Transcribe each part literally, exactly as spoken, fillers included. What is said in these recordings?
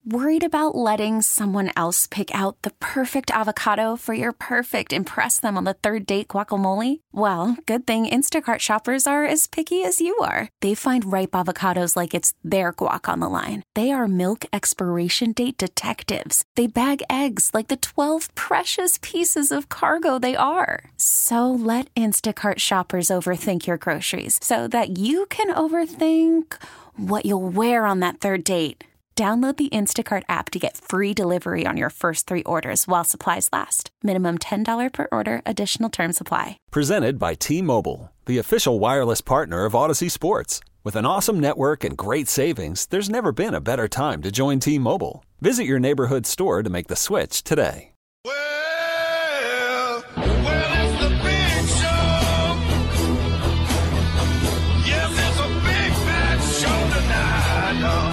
Worried about letting someone else pick out the perfect avocado for your perfect impress them on the third date guacamole? Well, good thing Instacart shoppers are as picky as you are. They find ripe avocados like it's their guac on the line. They are milk expiration date detectives. They bag eggs like the twelve precious pieces of cargo they are. So let Instacart shoppers overthink your groceries so that you can overthink what you'll wear on that third date. Download the Instacart app to get free delivery on your first three orders while supplies last. Minimum ten dollars per order. Additional terms apply. Presented by T-Mobile, the official wireless partner of Odyssey Sports. With an awesome network and great savings, there's never been a better time to join T-Mobile. Visit your neighborhood store to make the switch today. Well, well, it's the big show. Yes, it's a big bad show tonight. Oh.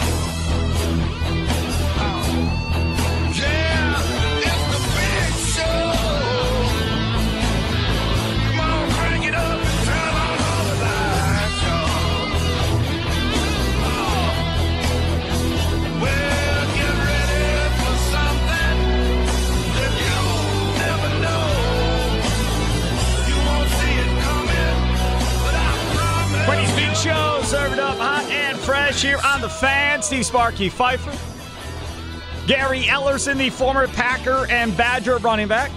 Show served up hot and fresh here on The Fan. Steve Sparky Pfeiffer. Gary Ellerson, the former Packer and Badger running back.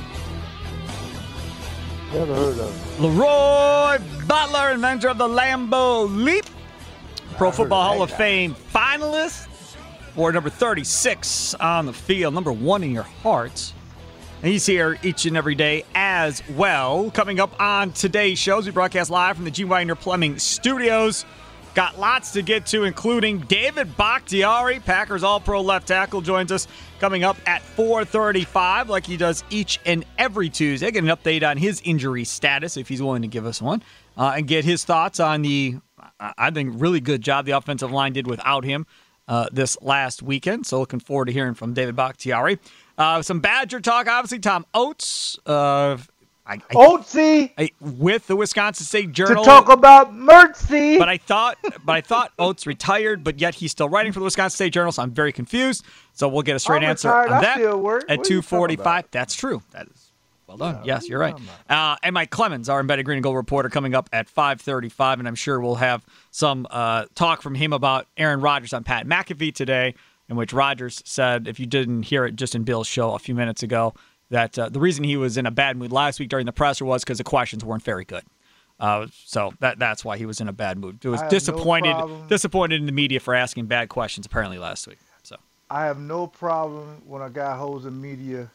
Never heard of him. Leroy Butler, inventor of the Lambeau Leap. Pro Football Hall of Fame finalist. Or number thirty-six on the field. Number one in your hearts. And he's here each and every day as well. Coming up on today's shows, we broadcast live from the G. Wagner Plumbing Studios. Got lots to get to, including David Bakhtiari, Packers All-Pro left tackle, joins us coming up at four thirty-five, like he does each and every Tuesday. Get an update on his injury status, if he's willing to give us one, uh, and get his thoughts on the, I think, really good job the offensive line did without him uh, this last weekend. So looking forward to hearing from David Bakhtiari. Uh, some Badger talk, obviously. Tom Oates, uh, I, I, Oatesy, I, with the Wisconsin State Journal to talk about Mertzy. But I thought, but I thought Oates retired, but yet he's still writing for the Wisconsin State Journal. So I'm very confused. So we'll get a straight I'm answer retired. on I that still work. at What are you two forty-five. talking about? That's true. That is well done. Yeah, Yes, you're right. about? Uh, and Mike Clemens, our embedded Green and Gold reporter, coming up at five thirty-five, and I'm sure we'll have some uh, talk from him about Aaron Rodgers on Pat McAfee today, in which Rodgers said, if you didn't hear it just in Bill's show a few minutes ago, that uh, the reason he was in a bad mood last week during the presser was because the questions weren't very good. Uh, so that that's why he was in a bad mood. He was I have disappointed no disappointed in the media for asking bad questions apparently last week. So I have no problem when a guy holds the media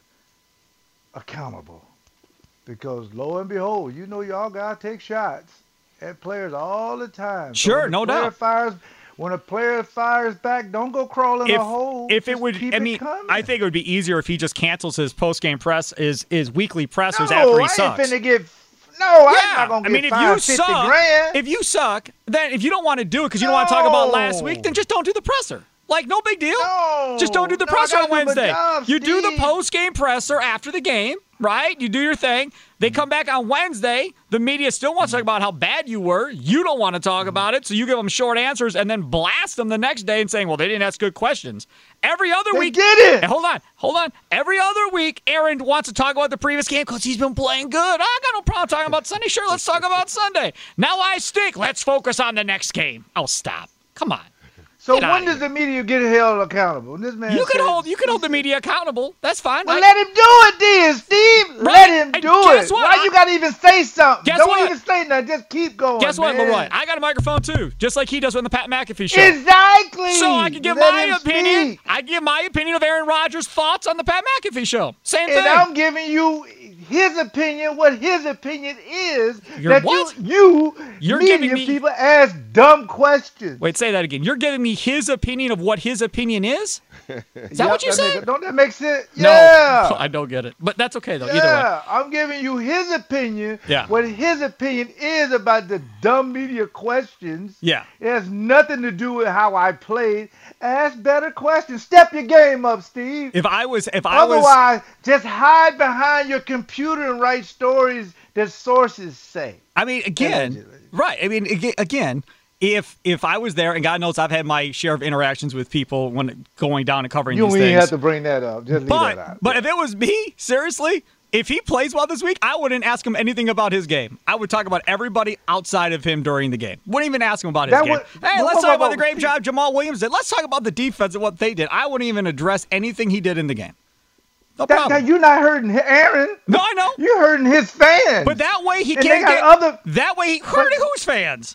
accountable, because lo and behold, you know y'all gotta take shots at players all the time. So Sure, when no a player doubt. Fires, when a player fires back, don't go crawling if a hole. if it Just would, keep I it mean, coming. I think it would be easier if he just cancels his post game press, his his weekly pressers no, after he I sucks. ain't finna get. No, Yeah, I'm not gonna I get mean, if fined you fifty suck, grand. if you suck, then if you don't want to do it because you don't want to talk about last No. week, then just don't do the presser. Like, no big deal. No. Just don't do the No, I presser gotta on do my Wednesday. job, you do the Steve. post-game presser after the game, right? You do your thing. They come back on Wednesday. The media still wants to talk about how bad you were. You don't want to talk about it, so you give them short answers and then blast them the next day and saying, well, they didn't ask good questions. Every other They week. get it. Hey, hold on. Hold on. Every other week, Aaron wants to talk about the previous game because he's been playing good. I got no problem talking about Sunday. Sure, let's talk about Sunday. Now I stink. Let's focus on the next game. Oh, stop. Come on. So Get when outta does here. the media get held accountable? When this man You can says- hold you can hold the media accountable. That's fine. Well, I- let him do it, then, Steve. Right. Let him And do guess it. what? Why I- you gotta even say something? Guess Don't what? even say nothing. Just keep going. Guess what, man. Leroy? I got a microphone too, just like he does on the Pat McAfee show. Exactly. So I can give Let my him opinion. speak. I give my opinion of Aaron Rodgers' thoughts on the Pat McAfee show. Same And thing. I'm giving you his opinion, what his opinion is. You're that what? you, you You're media giving me- people ask dumb questions. Wait, say that again. You're giving me his opinion of what his opinion is? Is that Yep, what you that said? make- don't that make sense? No, Yeah. I don't get it. But that's okay though. Either way. Yeah, I'm giving you his opinion. Yeah. What his opinion is about the dumb media questions. Yeah. It has nothing to do with how I played. Ask better questions. Step your game up, Steve. If I was, if I was, Otherwise, just hide behind your computer and write stories that sources say. I mean, again, Allegedly. right? I mean, aga- again, if if I was there, and God knows I've had my share of interactions with people when going down and covering You these don't things. even have to bring that up. Just leave but that out. but Yeah. if it was me, seriously, if he plays well this week, I wouldn't ask him anything about his game. I would talk about everybody outside of him during the game. Wouldn't even ask him about his That game. would- hey, what let's talk about- about the great job Jamal Williams did. Let's talk about the defense and what they did. I wouldn't even address anything he did in the game. No That, problem. that, you're not hurting Aaron. No, I know. You're hurting his fans. But that way he And they can't got get other- that way he hurting whose fans?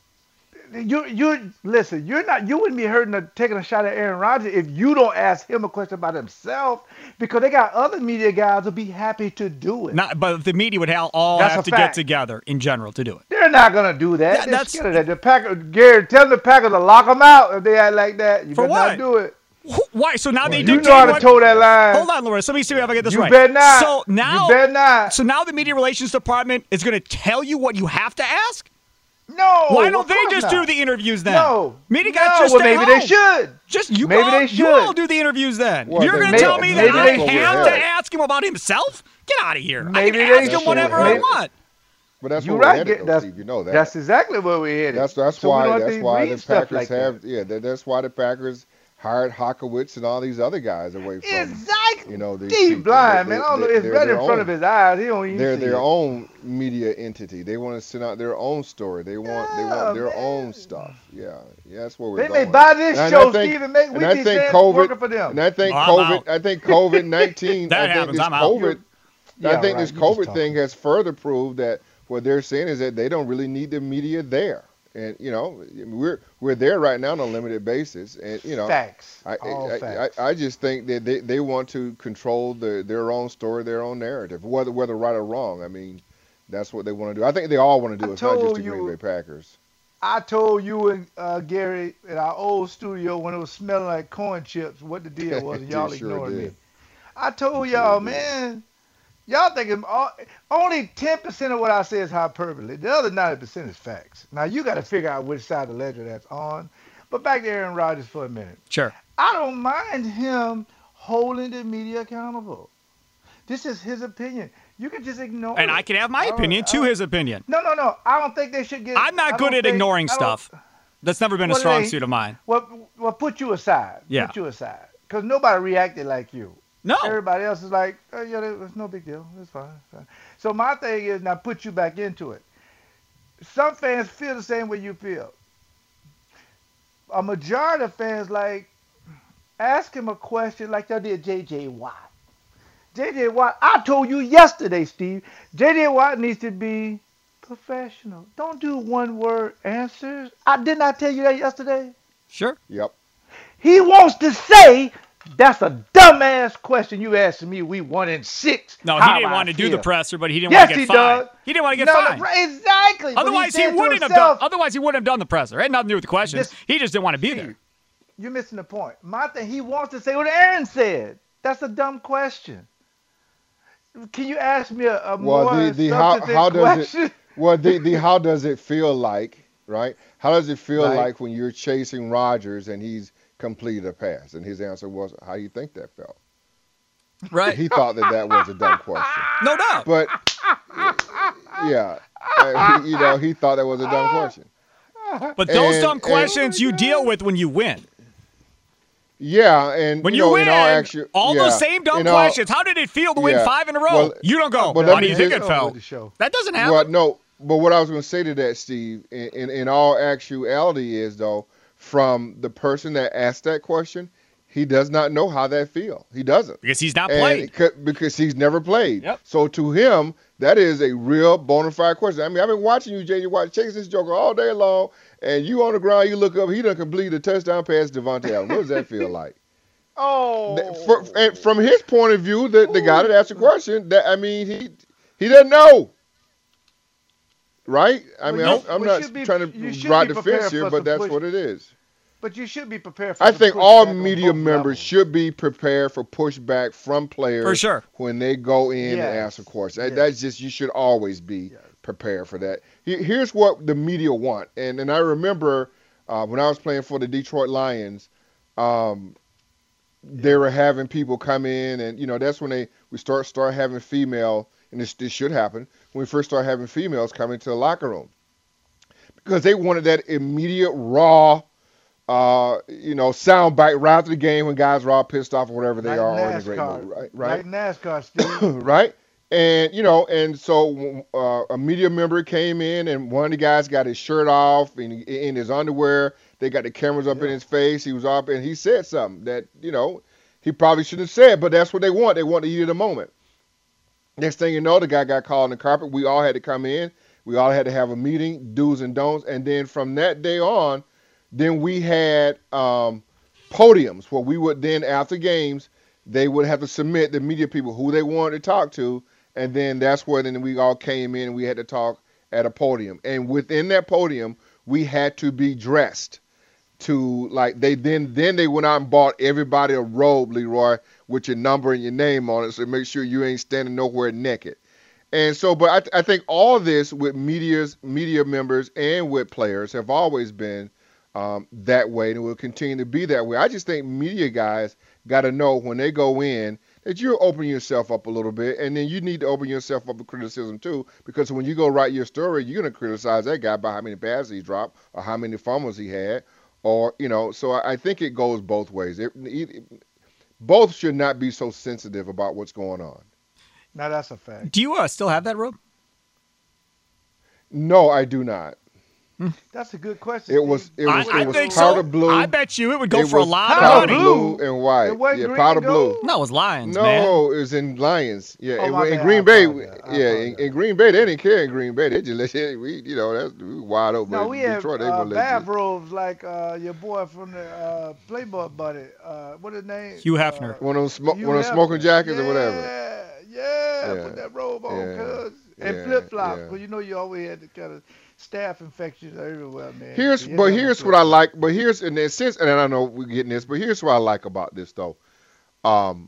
You you listen. You're not. You wouldn't be hurting a, taking a shot at Aaron Rodgers if you don't ask him a question about himself, because they got other media guys who'll be happy to do it. Not, but the media would have all That's have a to get fact. together in general to do it. They're not gonna do that. Yeah, They're that's- scared of that. The Packers, Gary, tell the Packers to lock them out if they act like that. You For better what? not do it. Wh- Why? So now they You dictate know how to what- toe that line. Hold on, Larissa. Let me see if I get this You right. better not. So now, You better not. So now the media relations department is going to tell you what you have to ask. No. Why don't of they course just not. do the interviews then? No. Media no, guys just well, stay maybe home. they should. Just you Maybe go. they You should. all do the interviews then. Well, You're then going to maybe- tell me that maybe I they have should. to ask him about himself? Get out of here. Maybe I can they ask him should. whatever I Maybe- want. But that's You're where right. we're headed, Get- though, that's, Steve. You know that. That's exactly where we're headed. That's that's So we why don't have that's to why read the stuff Packers like that. have yeah that, that's why the Packers hired Hakowitz and all these other guys away from Exactly. you know these He's people. blind, They- man. I don't know. they- It's they're right in their front own- of his eyes. He don't even They're see their it. own media entity. They want to send out their own story. They want they Yeah, want their man. own stuff. Yeah, yeah, that's where we're They going. may buy this And show, I think- Steve, and make and we I be think saying COVID, working for them. And I think Oh, I'm COVID. out. I think COVID nineteen. That I think happens, this I'm out. COVID. Yeah, I think right, this you just COVID talking. thing has further proved that what they're saying is that they don't really need the media there. And you know, we're we're there right now on a limited basis, and you know, Facts. I All I, facts. I I just think that they, they want to control the their own story, their own narrative, whether whether right or wrong. I mean, that's what they want to do. I think they all want to do. I It's not just told the Green you- Bay Packers. I told you and uh, Gary in our old studio when it was smelling like corn chips what the deal was, and y'all You sure ignored me. did. I told You y'all, sure did. man, y'all thinking all, only ten percent of what I say is hyperbole. The other ninety percent is facts. Now, you got to figure out which side of the ledger that's on. But back to Aaron Rodgers for a minute. Sure. I don't mind him holding the media accountable. This is his opinion. You can just ignore And it. I can have my I don't- opinion I to don't- his opinion. No, no, no. I don't think they should get. I'm not I good don't at think- ignoring I don't- stuff. That's never been a Well, it strong ain't- suit of mine. Well, well, put you aside. Yeah. Put you aside. Because nobody reacted like you. No. Everybody else is like, oh, yeah, it's no big deal. It's fine. It's fine. So my thing is, now put you back into it. Some fans feel the same way you feel. A majority of fans, like, ask him a question like y'all did J J. Watt. J J. Watt, I told you yesterday, Steve, J J. Watt needs to be professional. Don't do one-word answers. I did not tell you that yesterday. Sure. Yep. He wants to say, that's a dumbass question you asked me. We won in six. No, he How didn't I want to do the feel." presser, but he didn't Yes, want to get he fined. does. He didn't want to get No, no, fined. right, exactly. But Otherwise, he, said to wouldn't have himself, done. Otherwise, he wouldn't have done the presser. It had nothing to do with the questions. This- he just didn't want to be there. You're missing the point. My thing, he wants to say what Aaron said. That's a dumb question. Can you ask me a, a Well, more the, the how substantive how does question? it well the, the how does it feel like, right? How does it feel Right. like when you're chasing Rodgers and he's completed a pass? And his answer was, "How do you think that felt?" Right. He thought that that was a dumb question. No doubt. But yeah, uh, he- you know, he thought that was a dumb question. But those and- dumb and- questions you deal with when you win. Yeah, and When you, you, know, win, in all, actu- all yeah, those same dumb in all- questions. How did it feel to win yeah. five in a row? Well, you don't go. well, How let do you me think just- it Over felt? the show. That doesn't happen. Well, no, but what I was going to say to that, Steve, in, in, in all actuality is, though, from the person that asked that question, he does not know how that feel. He doesn't. Because he's not And played. it could- because he's never played. Yep. So to him, that is a real bona fide question. I mean, I've been watching you, J J Watt, chasing this joker all day long, and you on the ground, you look up, he done completed a touchdown pass to Devontae Allen. What does that feel like? Oh. That- for- and from his point of view, the, the guy that asked the question, that I mean, he he doesn't know. Right? I mean, Well, you- I'm, I'm we not should be- trying you to should ride be the prepared fence here, for but some that's push- what it is. But you should be prepared for I some think all pushback on media both members levels. should be prepared for pushback from players For sure. when they go in and Yes. ask a question. That- Yes. That's just, you should always be prepared for that. He- Here's what the media want. And, and I remember uh, when I was playing for the Detroit Lions, um, they were having people come in, and you know that's when they we start start having female, and this this should happen when we first start having females come into the locker room. because they wanted that immediate, raw, uh, you know, sound bite right after the game when guys are all pissed off or whatever they Like are or in a great NASCAR. mood, right? Right. Like NASCAR, Steve. Right. And, you know, and so uh, a media member came in and one of the guys got his shirt off and in his underwear. They got the cameras up Yeah. in his face. He was up and he said something that, you know, he probably shouldn't have said, but that's what they want. They want the heat of the moment. Next thing you know, the guy got called on the carpet. We all had to come in. We all had to have a meeting, do's and don'ts. And then from that day on, then we had um, podiums where we would then, after games, they would have to submit the media people who they wanted to talk to. And then that's where then we all came in and we had to talk at a podium. And within that podium, we had to be dressed to like they then then they went out and bought everybody a robe, Leroy, with your number and your name on it, so make sure you ain't standing nowhere naked. And so, but I, th- I think all this with media's media members and with players have always been um, that way, and it will continue to be that way. I just think media guys got to know when they go in that you're opening yourself up a little bit, and then you need to open yourself up to criticism too, because when you go write your story, you're going to criticize that guy by how many passes he dropped or how many fumbles he had, or, you know, so I, I think it goes both ways. It, it, both should not be so sensitive about what's going on. Now, that's a fact. Do you uh, still have that robe? No, I do not. That's a good question. It was it was I, it I was think powder so. blue. I bet you it would go It for a was lot of powder money. blue and white. It wasn't Yeah, green powder and blue. gold? No, it was Lions, man. No, it was in Lions. Yeah, Oh, in, my in bad. Green I Bay. apologize. I Yeah, in, apologize. in Green Bay, they didn't care. In Green Bay, they just let you. We, you know, that's we wide open. No, In we had Detroit, they uh, gonna let you. bathrobes like uh, your boy from the uh, Playboy Buddy. Uh, what his name? Hugh Hefner. One of them, sm- Hugh one of them smoking Hefner. jackets yeah, or whatever. Yeah, Yeah. put that robe on, Yeah. cuz. And Yeah, flip flops, yeah. because you know you always had the kind of staph infections everywhere, man. Here's, So you but had to have here's a what I flip-flop. like. But here's, in a sense, and I know we're getting this, but here's what I like about this though. Um,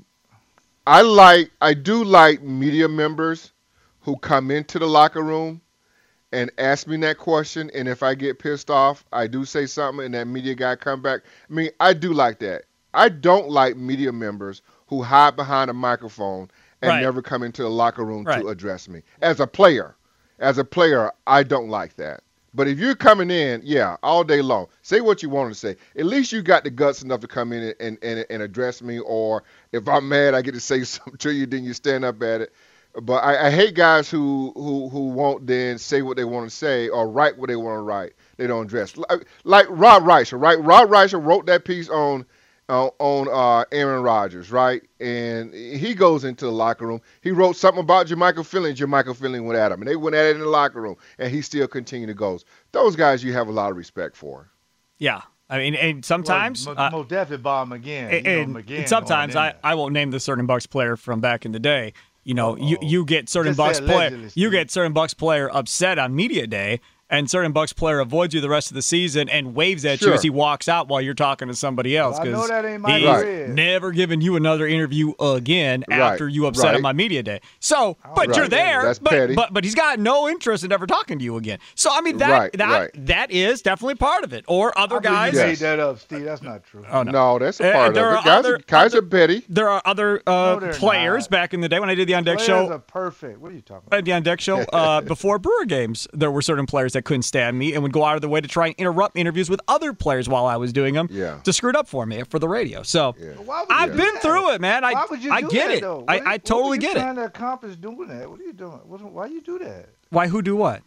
I like, I do like media members who come into the locker room and ask me that question, and if I get pissed off, I do say something, and that media guy come back. I mean, I do like that. I don't like media members who hide behind a microphone and Right. never come into the locker room Right. to address me. As a player, as a player, I don't like that. But if you're coming in, yeah, all day long, say what you want to say. At least you got the guts enough to come in and, and, and address me, or if I'm mad, I get to say something to you, then you stand up at it. But I, I hate guys who, who, who won't then say what they want to say or write what they want to write. They don't address. Like, like Rob Reicher, right? Rob Reicher wrote that piece on uh, on uh, Aaron Rodgers, right? And he goes into the locker room. He wrote something about Jermichael Finley, and Jermichael Finley went at him. And they went at it in the locker room, and he still continued to go. Those guys you have a lot of respect for. Yeah. I mean, and sometimes, Well, uh, mo- most definitely Bob McGinn. and, You know, and McGinn sometimes going I, in there. I won't name the certain Bucks player from back in the day. You know, you, Uh-oh. you get certain Just say Bucks player, allegedly, you Steve. get certain Bucks player upset on media day, and certain Bucks player avoids you the rest of the season and waves at you Sure. as he walks out while you're talking to somebody else I know because that ain't Mike he's Red. never giving you another interview again Right, after you upset right. him on media day. So, but Right. you're there, That's but, petty. but but he's got no interest in ever talking to you again. So I mean that Right, that right. that is definitely part of it. Or other I believe guys. You Yes. made that up, Steve. That's not true. Oh no. No, that's a Uh, part there of are it. Guys, other- are, guys other- are petty. There are other uh, No, they're players not. back in the day when I did the On Deck Players show. are perfect. What are you talking about? At the On Deck show, uh, before Brewer games, there were certain players that couldn't stand me and would go out of their way to try and interrupt interviews with other players while I was doing them Yeah. to screw it up for me for the radio. So Yeah. Why would I've you been do through that? it, man. I Why would you I do get that, it. though? I, What are I you- totally what are you get it. trying to accomplish doing that? What are you doing? What- Why you do that? Why? Who do what?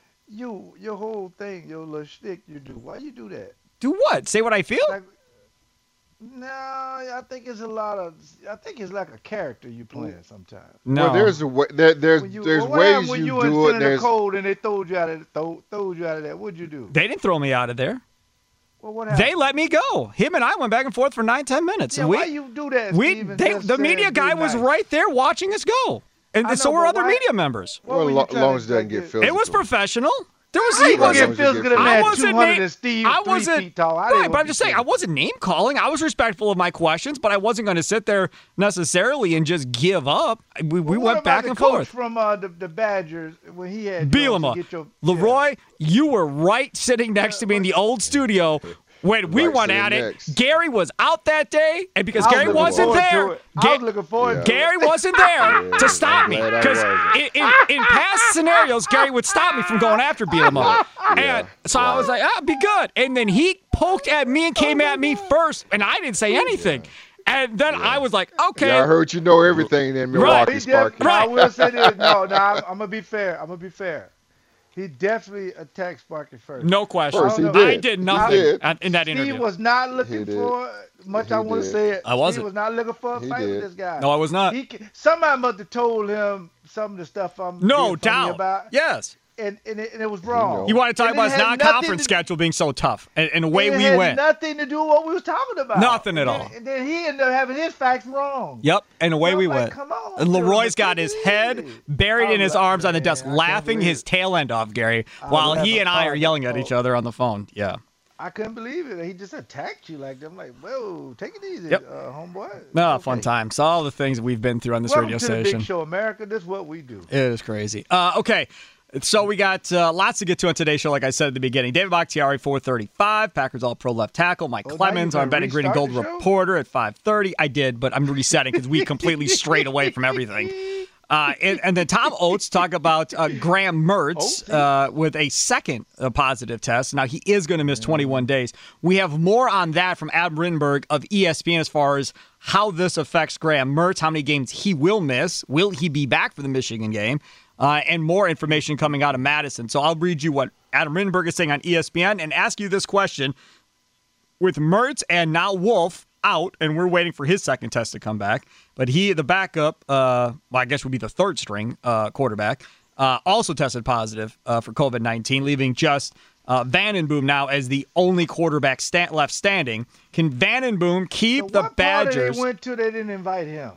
You, your whole thing, your little shtick you do. Why you do that? Do what? Say what I feel? Like, no, I think it's a lot of. I think it's like a character you playing sometimes. No. Well, there's a way. There, there's When you, there's well, what happened ways when you, you, do was it. in the There's cold and they throwed you out of throw, throwed you out of that. What'd you do? they didn't throw me out of there. Well, what happened? They let me go. Him and I went back and forth for nine, ten minutes. Yeah, and we, why you do that, we, Steve, and they, just the say media be guy was nice? right there watching us go, and I so know, were but other why- media members. What well, were you lo- trying long to as it doesn't get get- physical. It was professional. There was I ain't Right. gonna Long get as you physical get to a physical. man I two wasn't hundred na- and Steve I three wasn't feet tall. I right, didn't but want I'm to just be saying I physical. wasn't name calling. I was respectful of my questions, but I wasn't going to sit there necessarily and just give up. We, we Well, what went about back the and coach forth. from uh, the, the Badgers when he had Jones to Bielema, get your- Leroy, you were right sitting next to me in the old studio when we Right, went so at it, next. Gary was out that day, and because I was Gary looking wasn't forward to there, it. I Ga- was looking forward to it. Gary wasn't there Yeah, to stop I'm me. glad I Because wasn't. in, in, in past scenarios, Gary would stop me from going after Bielema. Yeah, And so I was like, ah, be good. And then he poked at me and came at me first, and I didn't say anything. And then I was like, okay. Yeah, I heard you know everything in Milwaukee, He def- Sparky. no, I will say this. No, no, I'm, I'm gonna be fair. I'm gonna be fair. He definitely attacked Sparky first. No question. First, he I did. did He nothing did. at- in that He interview. was not He looking did. for much. He I want to did. say it. I wasn't. He was not looking for a He fight did. with this guy. No, I was not. He, ca- somebody must have told him some of the stuff I'm No being funny doubt. about, Yes. and and it, and it was wrong. You want to talk And about it his had non-conference nothing to- schedule being so tough, and, and away it we had went. nothing to do with what we was talking about. Nothing at And then- all. And then he ended up having his facts wrong. Yep, and away I'm we like, went. come on, And dude, Leroy's take got it his head easy. buried I'm in his like, arms on the man, desk, I can't laughing believe his it. tail end off, Gary, I while would he have and a I are thought yelling at before. each other on the phone. Yeah. I couldn't believe it. He just attacked you like that. I'm like, whoa, take it easy, Yep. uh, homeboy. No, It's fun okay. times. All the things that we've been through on this Welcome radio to station. the Big Show, America. This is what we do. It is crazy. Uh, okay. So we got uh, lots to get to on today's show, like I said at the beginning. David Bakhtiari, four thirty-five. Packers All-Pro left tackle. Mike Oh, now you Clemens, our gonna betting Green and Gold restart the show? reporter at five thirty. I did, but I'm resetting because we completely strayed away from everything. Uh, and, and then Tom Oates talk about uh, Graham Mertz uh, with a second uh, positive test. Now, he is going to miss twenty-one days. We have more on that from Adam Rittenberg of E S P N as far as how this affects Graham Mertz, how many games he will miss, will he be back for the Michigan game, uh, and more information coming out of Madison. So I'll read you what Adam Rittenberg is saying on E S P N and ask you this question. With Mertz and now Wolf out, and we're waiting for his second test to come back, but he, the backup, uh, well, I guess would be the third string uh, quarterback, uh, also tested positive uh, for COVID nineteen, leaving just uh, Vandenboom now as the only quarterback sta- left standing. Can Vandenboom keep So the what Badgers? party they went to, they didn't invite him.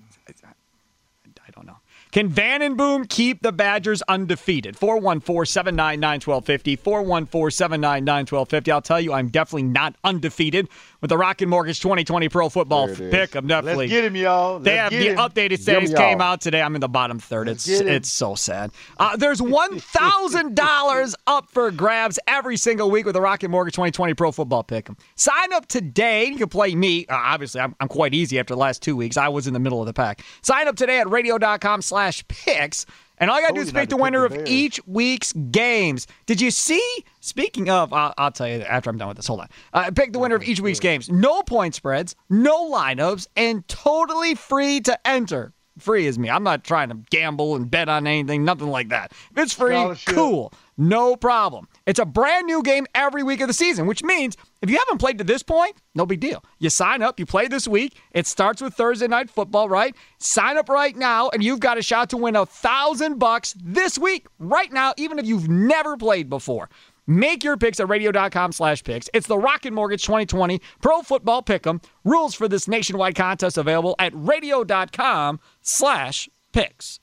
I don't know. Can Vandenboom keep the Badgers undefeated? four one four, seven nine nine, one two five zero. four one four, seven nine nine, one two five zero. I'll tell you, I'm definitely not undefeated with the Rocket Mortgage twenty twenty Pro Football There it is. pick. I'm definitely. Let's get him, y'all. They Let's have get the him. updated standings Give 'em came y'all. out today. I'm in the bottom third. It's get him. it's so sad. Uh, there's one thousand dollars up for grabs every single week with the Rocket Mortgage twenty twenty Pro Football Pick. Sign up today. You can play me. Uh, obviously, I'm, I'm quite easy after the last two weeks. I was in the middle of the pack. Sign up today at radio.com slash picks. And all you got to do Told is you not pick to the pick winner the of Bears. each week's games. Did you see? Speaking of, I'll, I'll tell you after I'm done with this. Hold on. Uh, pick the winner of each week's games. No point spreads, no lineups, and totally free to enter. Free is me. I'm not trying to gamble and bet on anything, nothing like that. If it's free, Scholarship. cool. No problem. It's a brand new game every week of the season, which means if you haven't played to this point, no big deal. You sign up, you play this week. It starts with Thursday Night Football, right? Sign up right now, and you've got a shot to win a thousand bucks this week, right now, even if you've never played before. Make your picks at radio.com slash picks. It's the Rocket Mortgage twenty twenty Pro Football Pick'em. Rules for this nationwide contest available at radio.com slash picks.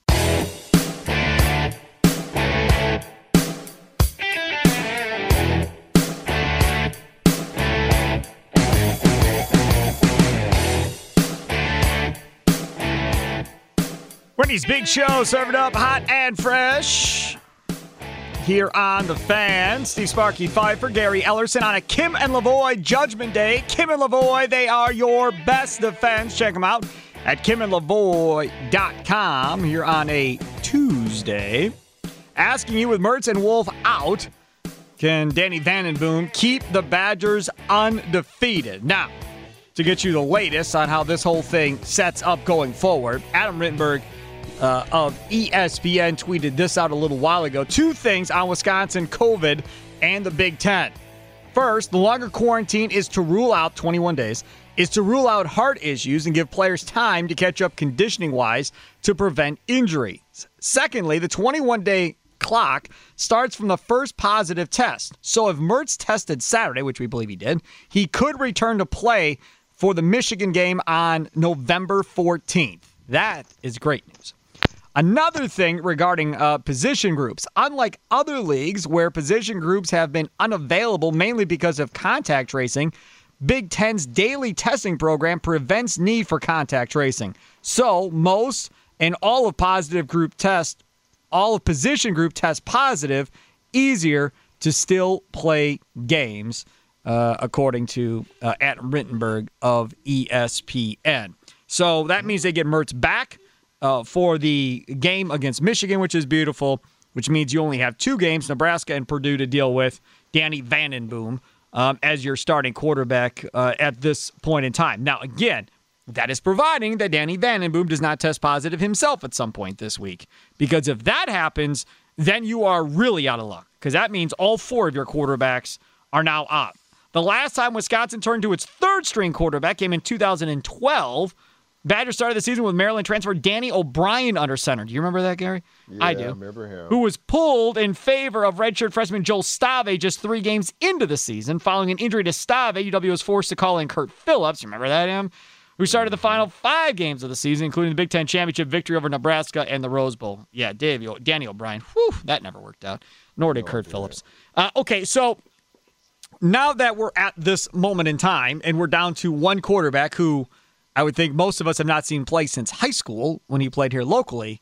Wendy's Big Show, served up hot and fresh. Here on The Fan, Steve Sparky Pfeiffer, Gary Ellerson on a Kim and Lavoie Judgment Day. Kim and Lavoie, they are your best defense. Check them out at kim and lavoie dot com here on a Tuesday. Asking you with Mertz and Wolf out, can Danny Vandenboom keep the Badgers undefeated? Now, to get you the latest on how this whole thing sets up going forward, Adam Rittenberg uh, of E S P N tweeted this out a little while ago. Two things on Wisconsin COVID and the Big Ten. First, the longer quarantine is to rule out twenty-one days, is to rule out heart issues and give players time to catch up conditioning-wise to prevent injuries. Secondly, the twenty-one day clock starts from the first positive test. So if Mertz tested Saturday, which we believe he did, he could return to play for the Michigan game on November fourteenth. That is great news. Another thing regarding uh, position groups. Unlike other leagues where position groups have been unavailable mainly because of contact tracing, Big Ten's daily testing program prevents need for contact tracing. So most and all of positive group test, all of position group test positive, easier to still play games. uh, according to uh, at Rittenberg of E S P N. So that means they get Mertz back uh, for the game against Michigan, which is beautiful, which means you only have two games, Nebraska and Purdue, to deal with Danny Vandenboom um, as your starting quarterback uh, at this point in time. Now, again, that is providing that Danny Vandenboom does not test positive himself at some point this week. Because if that happens, then you are really out of luck. Because that means all four of your quarterbacks are now out. The last time Wisconsin turned to its third-string quarterback came in two thousand twelve. Badgers started the season with Maryland transfer Danny O'Brien under center. Do you remember that, Gary? Yeah, I do. I remember him. Who was pulled in favor of redshirt freshman Joel Stave just three games into the season. Following an injury to Stave, U W was forced to call in Kurt Phillips. You remember that, him? Who started the final five games of the season, including the Big Ten Championship victory over Nebraska and the Rose Bowl. Yeah, Dave, Danny O'Brien. Whew, that never worked out. Nor did no, Kurt Phillips. Uh, okay, so now that we're at this moment in time and we're down to one quarterback who I would think most of us have not seen play since high school when he played here locally.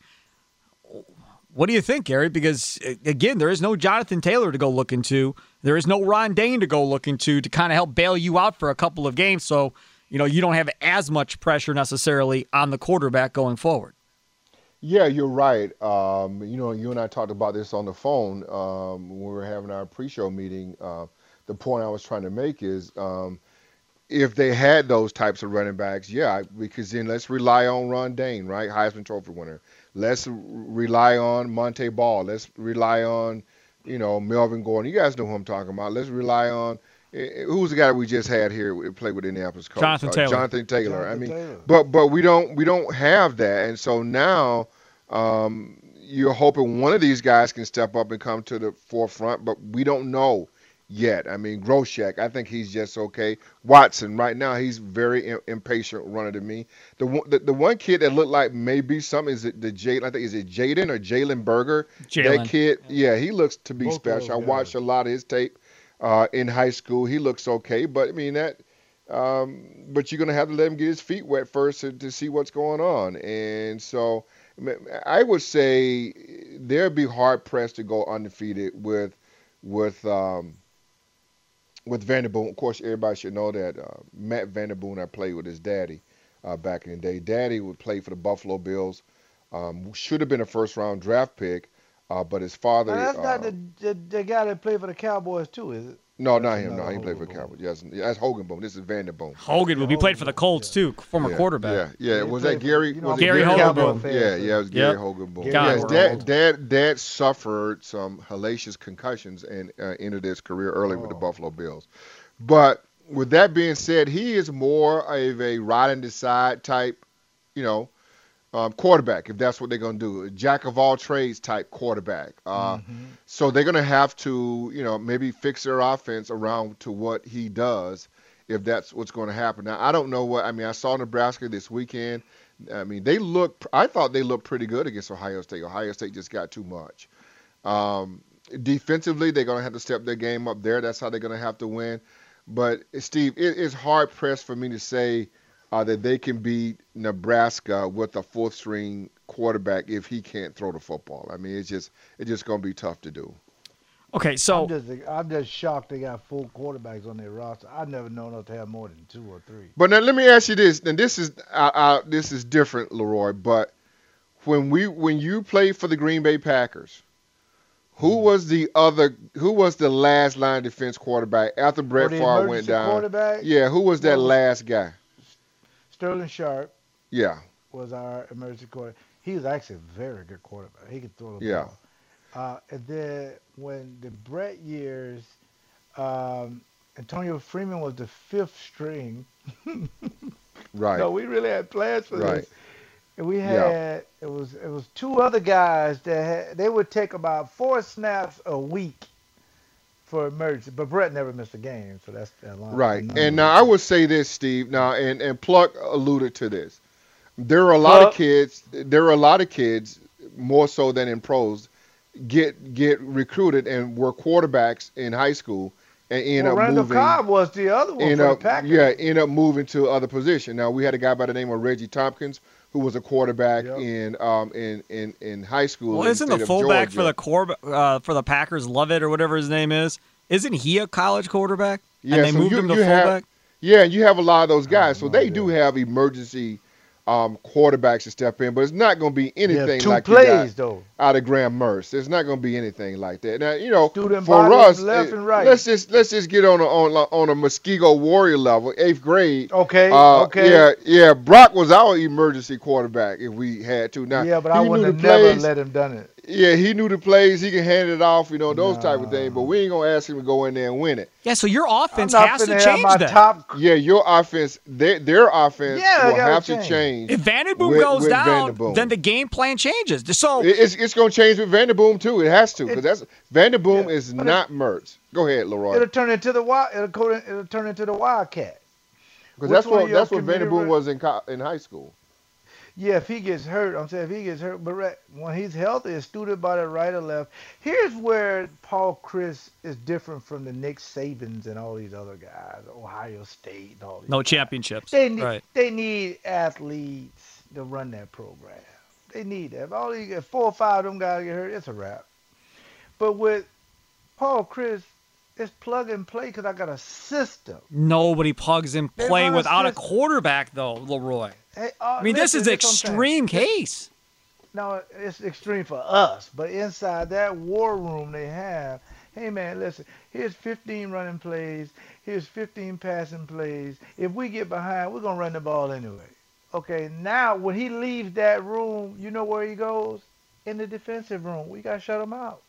What do you think, Gary? Because, again, there is no Jonathan Taylor to go look into. There is no Ron Dayne to go look into to kind of help bail you out for a couple of games so, you know, you don't have as much pressure necessarily on the quarterback going forward. Yeah, you're right. Um, you know, you and I talked about this on the phone um, when we were having our pre-show meeting. Uh, the point I was trying to make is um, – if they had those types of running backs, yeah, because then let's rely on Ron Dayne, right? Heisman Trophy winner. Let's rely on Monte Ball. Let's rely on, you know, Melvin Gordon. You guys know who I'm talking about. Let's rely on who's the guy we just had here who played with Indianapolis Colts? Jonathan uh, Taylor. Jonathan Taylor. Jonathan I mean, Taylor. but but we don't we don't have that, and so now um, you're hoping one of these guys can step up and come to the forefront, but we don't know yet. I mean, Groshek, I think he's just okay. Watson, right now, he's very im- impatient runner to me. The, one- the the one kid that looked like maybe something is it the Jalen. I think is it Jaden or Jalen Berger? Jalen. That kid, yeah, he looks to be Both of special. I those watched a lot of his tape uh, in high school. He looks okay, but I mean that. Um, but you're gonna have to let him get his feet wet first to, to see what's going on. And so, I would say they'd be hard pressed to go undefeated with with. Um, With Vanderboom, of course, everybody should know that uh, Matt Vanderboom, I played with his daddy uh, back in the day. Daddy would play for the Buffalo Bills. Um, should have been a first-round draft pick, uh, but his father. Now, that's uh, not the, the the guy that played for the Cowboys too, is it? No, That's not him. No, another he played for the Hogan Cowboys. Yes, that's Hoganboom. This is Vanderboom. Hogan will be played for the Colts, too, former Yeah, quarterback. Yeah, yeah. He Was played that for- Gary? you know, was I'm it Gary a Gary Hoganboom. Cowboy fan, Yeah, so- yeah, it was Gary Yep. Hoganboom. Gary Yes, God, dad, dad, dad suffered some hellacious concussions and uh, ended his career early with the Oh. Buffalo Bills. But with that being said, he is more of a ride and decide type, you know, um, quarterback, if that's what they're going to do. A jack of all trades type quarterback. Uh, Mm-hmm. So they're going to have to, you know, maybe fix their offense around to what he does if that's what's going to happen. Now, I don't know what, I mean, I saw Nebraska this weekend. I mean, they look, I thought they looked pretty good against Ohio State. Ohio State just got too much. Um, defensively, they're going to have to step their game up there. That's how they're going to have to win. But, Steve, it, it's hard-pressed for me to say uh, that they can beat Nebraska with a fourth-string quarterback if he can't throw the football. I mean, it's just it's just going to be tough to do. Okay, so I'm just I'm just shocked they got full quarterbacks on their roster. I've never known us to have more than two or three. But now let me ask you this, and this is uh, uh, this is different, Leroy. But when we when you played for the Green Bay Packers, who was the other? Who was the last line defense quarterback after Brett the Favre went emergency down? quarterback? Yeah, who was that Well, last guy? Sterling Sharp Yeah, was our emergency quarterback. He was actually a very good quarterback. He could throw the Yeah. ball. Uh, and then when the Brett years, um, Antonio Freeman was the fifth string. right. No, we really had plans for Right. this. And we Yeah. had it was it was two other guys that had, they would take about four snaps a week for emergency, but Brett never missed a game, so that's that line. Right. And now I would say this, Steve. Now, and and Pluck alluded to this. There are a lot Pluck. of kids. There are a lot of kids more so than in pros get get recruited and were quarterbacks in high school and end well, up Randall moving. Cobb was the other one end for up, the Packers. yeah, end up moving to other position. Now we had a guy by the name of Reggie Tompkins who was a quarterback Yep. in um in, in, in high school. well, in isn't the the state of fullback for Georgia. the Corb uh, for the Packers, Lovett or whatever his name is? Isn't he a college quarterback? Yeah, and they so moved you, him to you fullback? have, yeah, you have a lot of those guys. So no they idea. do have emergency um, quarterbacks to step in, but it's not going to be anything two like plays, you got though. out of Graham Mertz. It's not going to be anything like that. Now, you know, Student for bodies us, left eh, and right. let's just let's just get on a, on a, on a Muskego Warrior level, eighth grade. Okay, Uh, okay. Yeah, yeah. Brock was our emergency quarterback if we had to. Now, yeah, but I he wouldn't knew have the never plays. let him done it. Yeah, he knew the plays. He can hand it off, you know, those type of Nah. things. But we ain't gonna ask him to go in there and win it. Yeah, so your I'm offense not has to finna have change my that. top. Yeah, your offense, their their offense Yeah, it will gotta have to change. change. If Vandenboom with- goes with down, Vanderboom. then the game plan changes. So It- It's it's gonna change with Vanderboom too. It has to because that's Vanderboom Yeah, is but not Mertz. Go ahead, Leroy. It'll turn into the wild. It'll, go, it'll turn into the Wildcat. Because which that's one what of your that's what committee Vanderboom re- was in co- in high school. Yeah, if he gets hurt, I'm saying if he gets hurt, but right, when he's healthy, it's student body right or left. Here's where Paul Chris is different from the Nick Sabans and all these other guys, Ohio State and all these. no guys. championships. They need Right. they need athletes to run that program. They need that. If all these if four or five of them guys get hurt, it's a wrap. But with Paul Chris, it's plug and play because I got a system. Nobody plugs and They play run a without a system. quarterback, though, Leroy. Hey, uh, I mean, this is listen, this what I'm saying. extreme case. No, it's extreme for us, but inside that war room they have, hey man, listen, here's fifteen running plays, here's fifteen passing plays. If we get behind, we're going to run the ball anyway. Okay, now when he leaves that room, you know where he goes? In the defensive room. We got to shut him out.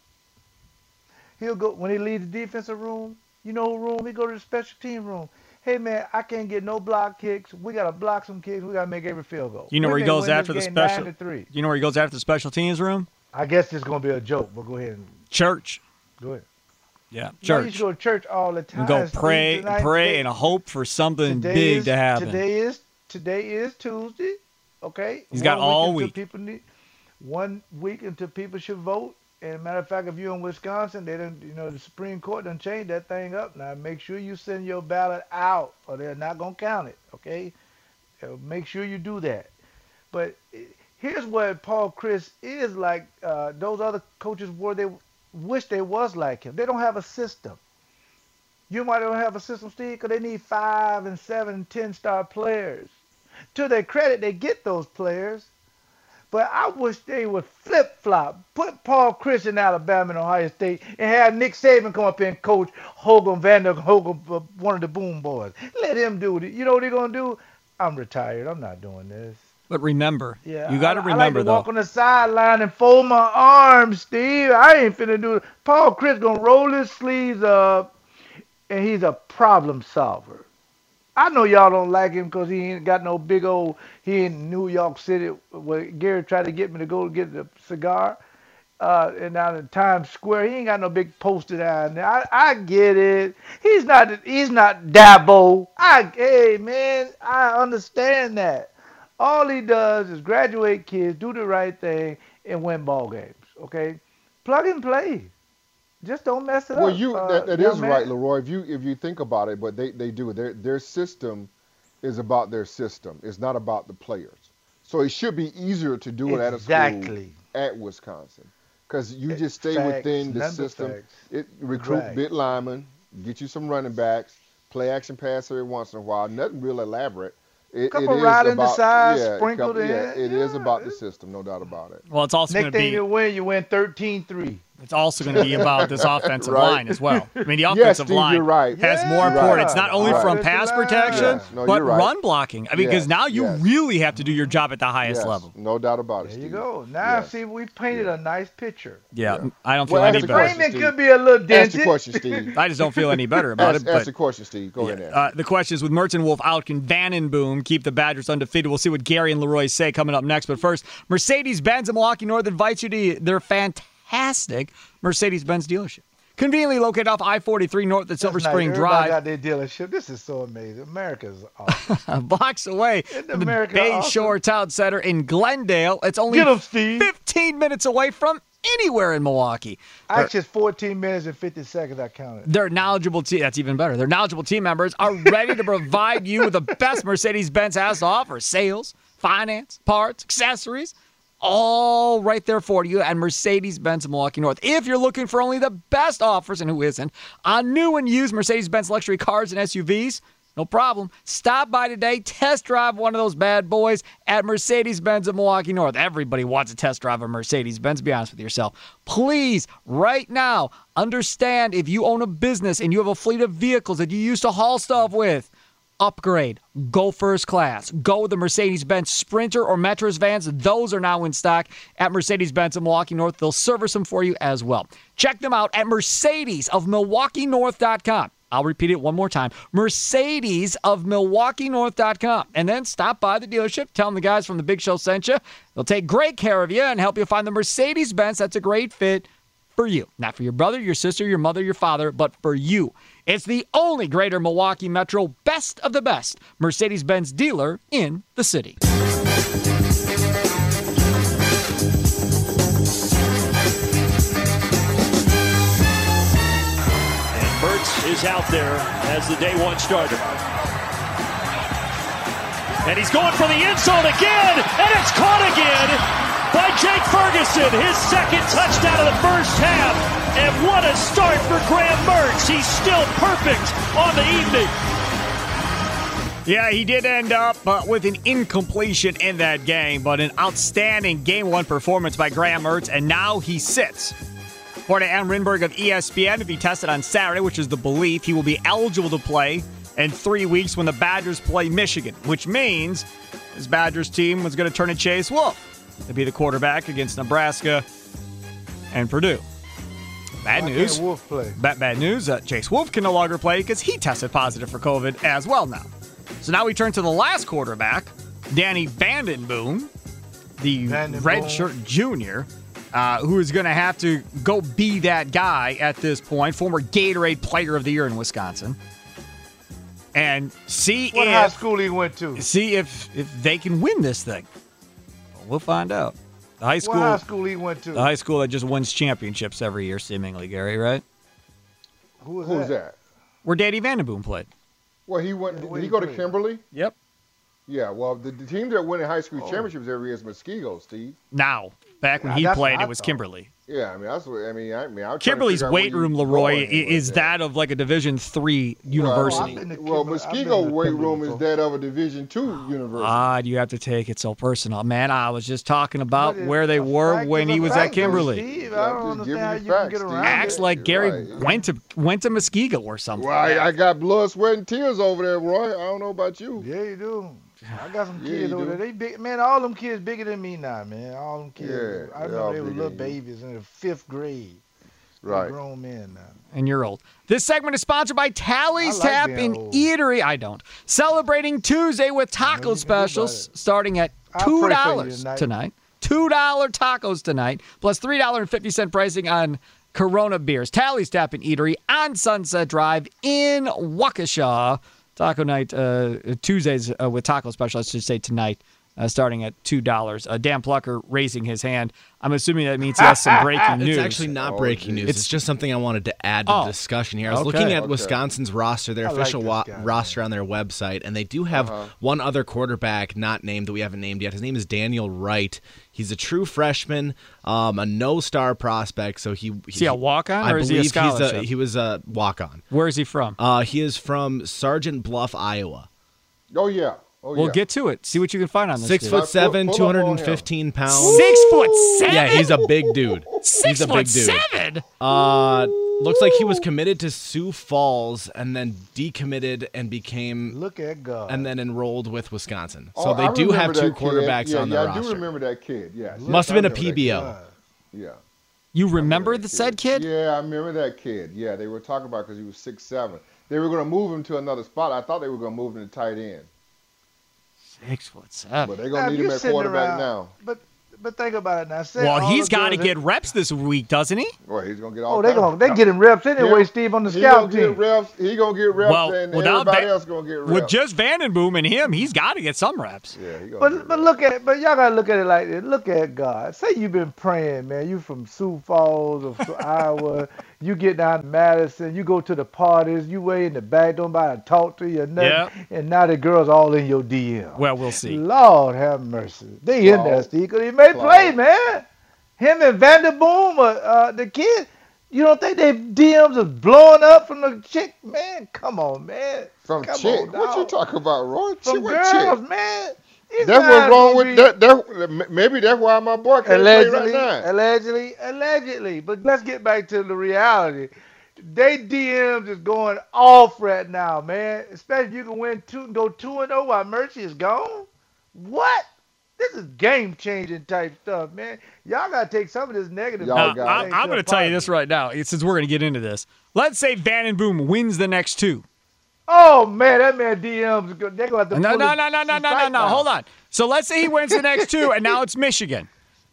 He'll go, when he leaves the defensive room, you know what room? He go to the special team room. Hey man, I can't get no block kicks. We gotta block some kicks. We gotta make every field goal. You know We where he may goes win this after the game special. nine to three. You know where he goes after the special teams room? I guess it's gonna be a joke, but go ahead and Church. go ahead. Yeah, You know, you church. should go to church all the time. And go Steve, pray, tonight- pray, today- and hope for something today big is, to happen. Today is today is Tuesday. Okay. He's got One all until week. People need, one week until people should vote. And matter of fact, if you're in Wisconsin, they done, you know, the Supreme Court done changed that thing up. Now make sure you send your ballot out, or they're not gonna count it. Okay. Uh, Make sure you do that. But eh, here's what Paul Chris is like. Uh, those other coaches were they wish they was like him. They don't have a system. You know why they don't have a system, Steve? Because they need five and seven and ten star players. To their credit, they get those players. But I wish they would flip flop, put Paul Chris in Alabama and Ohio State, and have Nick Saban come up here and coach Hogan Vander Hogan, uh, one of the Boom Boys. Let him do it. You know what they're gonna do? I'm retired. I'm not doing this. But remember, Yeah, you got to I, remember, I like to walk though. on the sideline and fold my arms, Steve. I ain't finna do it. Paul Chris gonna roll his sleeves up, and he's a problem solver. I know y'all don't like him because he ain't got no big old. He in New York City where Gary tried to get me to go get the cigar, uh, and down in Times Square, he ain't got no big poster down there. I, I get it. He's not. He's not Dabo. I hey man, I understand that. All he does is graduate kids, do the right thing, and win ball games. Okay, plug and play. Just don't mess it Well, up. you uh, that, that young is man. right, Leroy. If you if you think about it, but they, they do their their system is about their system. It's not about the players. So it should be easier to do it at a school Exactly. at Wisconsin because you It- just stay facts, within the number system. facts. It recruit Right. bit linemen, get you some running backs, play action pass every once in a while. Nothing real elaborate. It, Couple it is riding the about sides, yeah, sprinkled couple- yeah, in. it is Yeah, about the it's- system, no doubt about it. Well, it's also going Next to thing be. you win, you win thirteen three. It's also going to be about this offensive Right. line as well. I mean, the Yes, offensive Steve, line you're right. has Yeah. more You're importance, right. not only Right. from Offensive pass line. protection, Yes. No, but you're right. run blocking. I mean, because Yes, now you yes. really have to do your job at the highest Yes, level. no doubt about it. There you Steve. go. Now, Yes. see, we painted a nice picture. Yeah, Yeah. I don't feel Well, any ask the better. question. Framing Steve. could be a little Ask dented. the question, Steve. I just don't feel any better about ask, it. ask But the question, Steve. Go ahead Yeah. and Uh, ask. the question is with Merton Wolf out, can Vandenboom keep the Badgers undefeated? We'll see what Gary and Leroy say coming up next. But first, Mercedes-Benz in Milwaukee North invites you to their fantastic Mercedes-Benz dealership. Conveniently located off I forty-three north at Silver That's nice. Spring Everybody Drive, got their dealership. This is so amazing. America's awesome. blocks away Isn't from the America Bay awesome? Shore Town Center in Glendale. It's only Get 'em, Steve. fifteen minutes away from anywhere in Milwaukee. Actually, it's fourteen minutes and fifty seconds. I counted. Their knowledgeable team, that's even better. Their knowledgeable team members are ready to provide you with the best Mercedes-Benz has to offer. Sales, finance, parts, accessories, all right there for you at Mercedes-Benz Milwaukee North. If you're looking for only the best offers, and who isn't, on new and used Mercedes-Benz luxury cars and S U Vs, no problem. Stop by today. Test drive one of those bad boys at Mercedes-Benz of Milwaukee North. Everybody wants a test drive of Mercedes-Benz. Be honest with yourself. Please, right now, understand if you own a business and you have a fleet of vehicles that you used to haul stuff with, upgrade. Go first class. Go with the Mercedes-Benz Sprinter or Metros vans. Those are now in stock at Mercedes-Benz of Milwaukee North. They'll service them for you as well. Check them out at Mercedes of Milwaukee North dot com. I'll repeat it one more time. Mercedes of Milwaukee North dot com. And then stop by the dealership. Tell them the guys from the Big Show sent you. They'll take great care of you and help you find the Mercedes-Benz that's a great fit for you. Not for your brother, your sister, your mother, your father, but for you. It's the only Greater Milwaukee Metro best of the best Mercedes-Benz dealer in the city. Is out there as the day one starter. And he's going for the end zone again, and it's caught again by Jake Ferguson, his second touchdown of the first half. And what a start for Graham Mertz. He's still perfect on the evening. Yeah, he did end up uh, with an incompletion in that game, but an outstanding game one performance by Graham Mertz, and now he sits. According to Aaron Rindberg of E S P N, if he tested on Saturday, which is the belief, he will be eligible to play in three weeks when the Badgers play Michigan, which means his Badgers team was going to turn to Chase Wolf to be the quarterback against Nebraska and Purdue. Bad Why news. can't Wolf play? Bad, bad news. Uh, Chase Wolf can no longer play because he tested positive for COVID as well now. So now we turn to the last quarterback, Danny Vandenboom, the Vandenboom. redshirt junior. Uh, who is going to have to go be that guy at this point, former Gatorade Player of the Year in Wisconsin, and see What if high school he went to? see if if they can win this thing. Well, we'll find out. The high school, What high school he went to? the high school that just wins championships every year, seemingly, Gary, right? Who was Who's that? that? Where Danny Vandenboom played. Well, he went. Yeah, Did where he he go to played? Kimberly? Yep. Yeah. Well, the, the team that win high school Oh. championships every year is Muskego, Steve. Now, back when Yeah, he that's played, what I it was thought. Kimberly. Yeah, I mean that's what I mean. I mean, I was trying to Kimberly's figure out where weight you room, go Leroy, i- anyway, is but- that of like a Division three university. I've been to Well, Kimberly- I've been Muskego to weight Kimberly room is before. that of a Division two university. Ah, you have to take it so personal. Man, I was just talking about What is- where they a were fact when is he a was fact, at Kimberly. Steve. Yeah, I I'm don't just understand giving how you you facts, can get Steve. around Acts it. like You're Gary right. went to went to Muskego or something. Well, I, I got blood, sweat, and tears over there, Roy. I don't know about you. Yeah, you do. I got some Yeah, kids you over do. there. They big, man. All them kids bigger than me now, man. All them kids. Yeah, I they all remember they were bigger little than you. babies in the fifth grade. They're Right. grown men now. And you're old. This segment is sponsored by Tally's I like Tap being and old. Eatery. I don't. Celebrating Tuesday with taco you can do about specials it. starting at I'll two pray for you dollars tonight. tonight. two dollar tacos tonight, plus three dollars and fifty cents pricing on Corona beers. Tally's Tap and Eatery on Sunset Drive in Waukesha. Taco night, uh, Tuesdays uh, with taco special, let's just say tonight, uh, starting at two dollars. Uh, Dan Plucker raising his hand. I'm assuming that means he has some breaking news. It's actually not Oh, breaking geez. news. It's, It's- just something I wanted to add to Oh, the discussion here. I was okay. looking at Okay. Wisconsin's roster, their I like official this wa- guy, roster on their website, and they do have Uh-huh. one other quarterback not named that we haven't named yet. His name is Daniel Wright. He's a true freshman, um, a no-star prospect. So he Is he a walk-on, I or is he a believe he's scholarship? he was a walk-on. Where is he from? Uh, he is from Sergeant Bluff, Iowa. Oh yeah. Oh We'll yeah. get to it. See what you can find on this. Six dude. foot Pull- seven, pull two up on hundred him. fifteen pounds. Six foot seven. Yeah, he's a big dude. Six he's a foot big dude. seven. Uh, looks like he was committed to Sioux Falls and then decommitted and became Look at God. and then enrolled with Wisconsin. So Oh, they I do have remember two that kid. quarterbacks yeah, on yeah, their I do roster. remember that kid. Yes. Must have yes, been I a remember that P B O. God. kid. Yeah. You remember that the said kid? Yeah, I remember that kid. Yeah, they were talking about because he was six seven. They were going to move him to another spot. I thought they were going to move him to tight end, Six foot seven. but they're Now, going to if need you're him at sitting quarterback around- now. But but think about it now. Say Well, all he's the got to girls get that- reps this week, doesn't he? Well, he's going to get all. Oh, they kinds gonna of- they getting reps anyway, Yeah. Steve, on the He scout gonna team. get reps. He gonna get reps, Well, and without everybody Van- else gonna get reps. With just Vandenboom and him, he's got to get some reps. yeah, he gonna But get but reps. look at but y'all gotta look at it like this. Look at God. Say you've been praying, man. You from Sioux Falls or from Iowa. You get down to Madison, you go to the parties, you way in the back, don't nobody talk to you or nothing, Yep. and now the girls all in your D M. Well, we'll see. Lord have mercy. They in there, Claude. Steve, because he may Claude. play, man. Him and Vanderboom, uh, uh, the kid, you don't think they D Ms are blowing up from the chick? Man, come on, man. From Come chick. on, What you dog. talking about, Roy? From Chick, what girls, chick? man. These That's guys what's wrong gonna with be- that, that. Maybe that's why my boy can't Allegedly, play right now. allegedly, allegedly. But let's get back to the reality. They D Ms is going off right now, man. Especially if you can win two and go two and zero while Mercy is gone. What? This is game changing type stuff, man. Y'all gotta take some of this negative. Y'all Now, got I, it. I'm going to tell you this right now, since we're going to get into this. Let's say Vandenboom wins the next two. Oh man, that man D Ms is good. They're gonna have to No, pull no, his- no, no, no, his no, no, sight no. down. Hold on. So let's say he wins the next two, and now it's Michigan.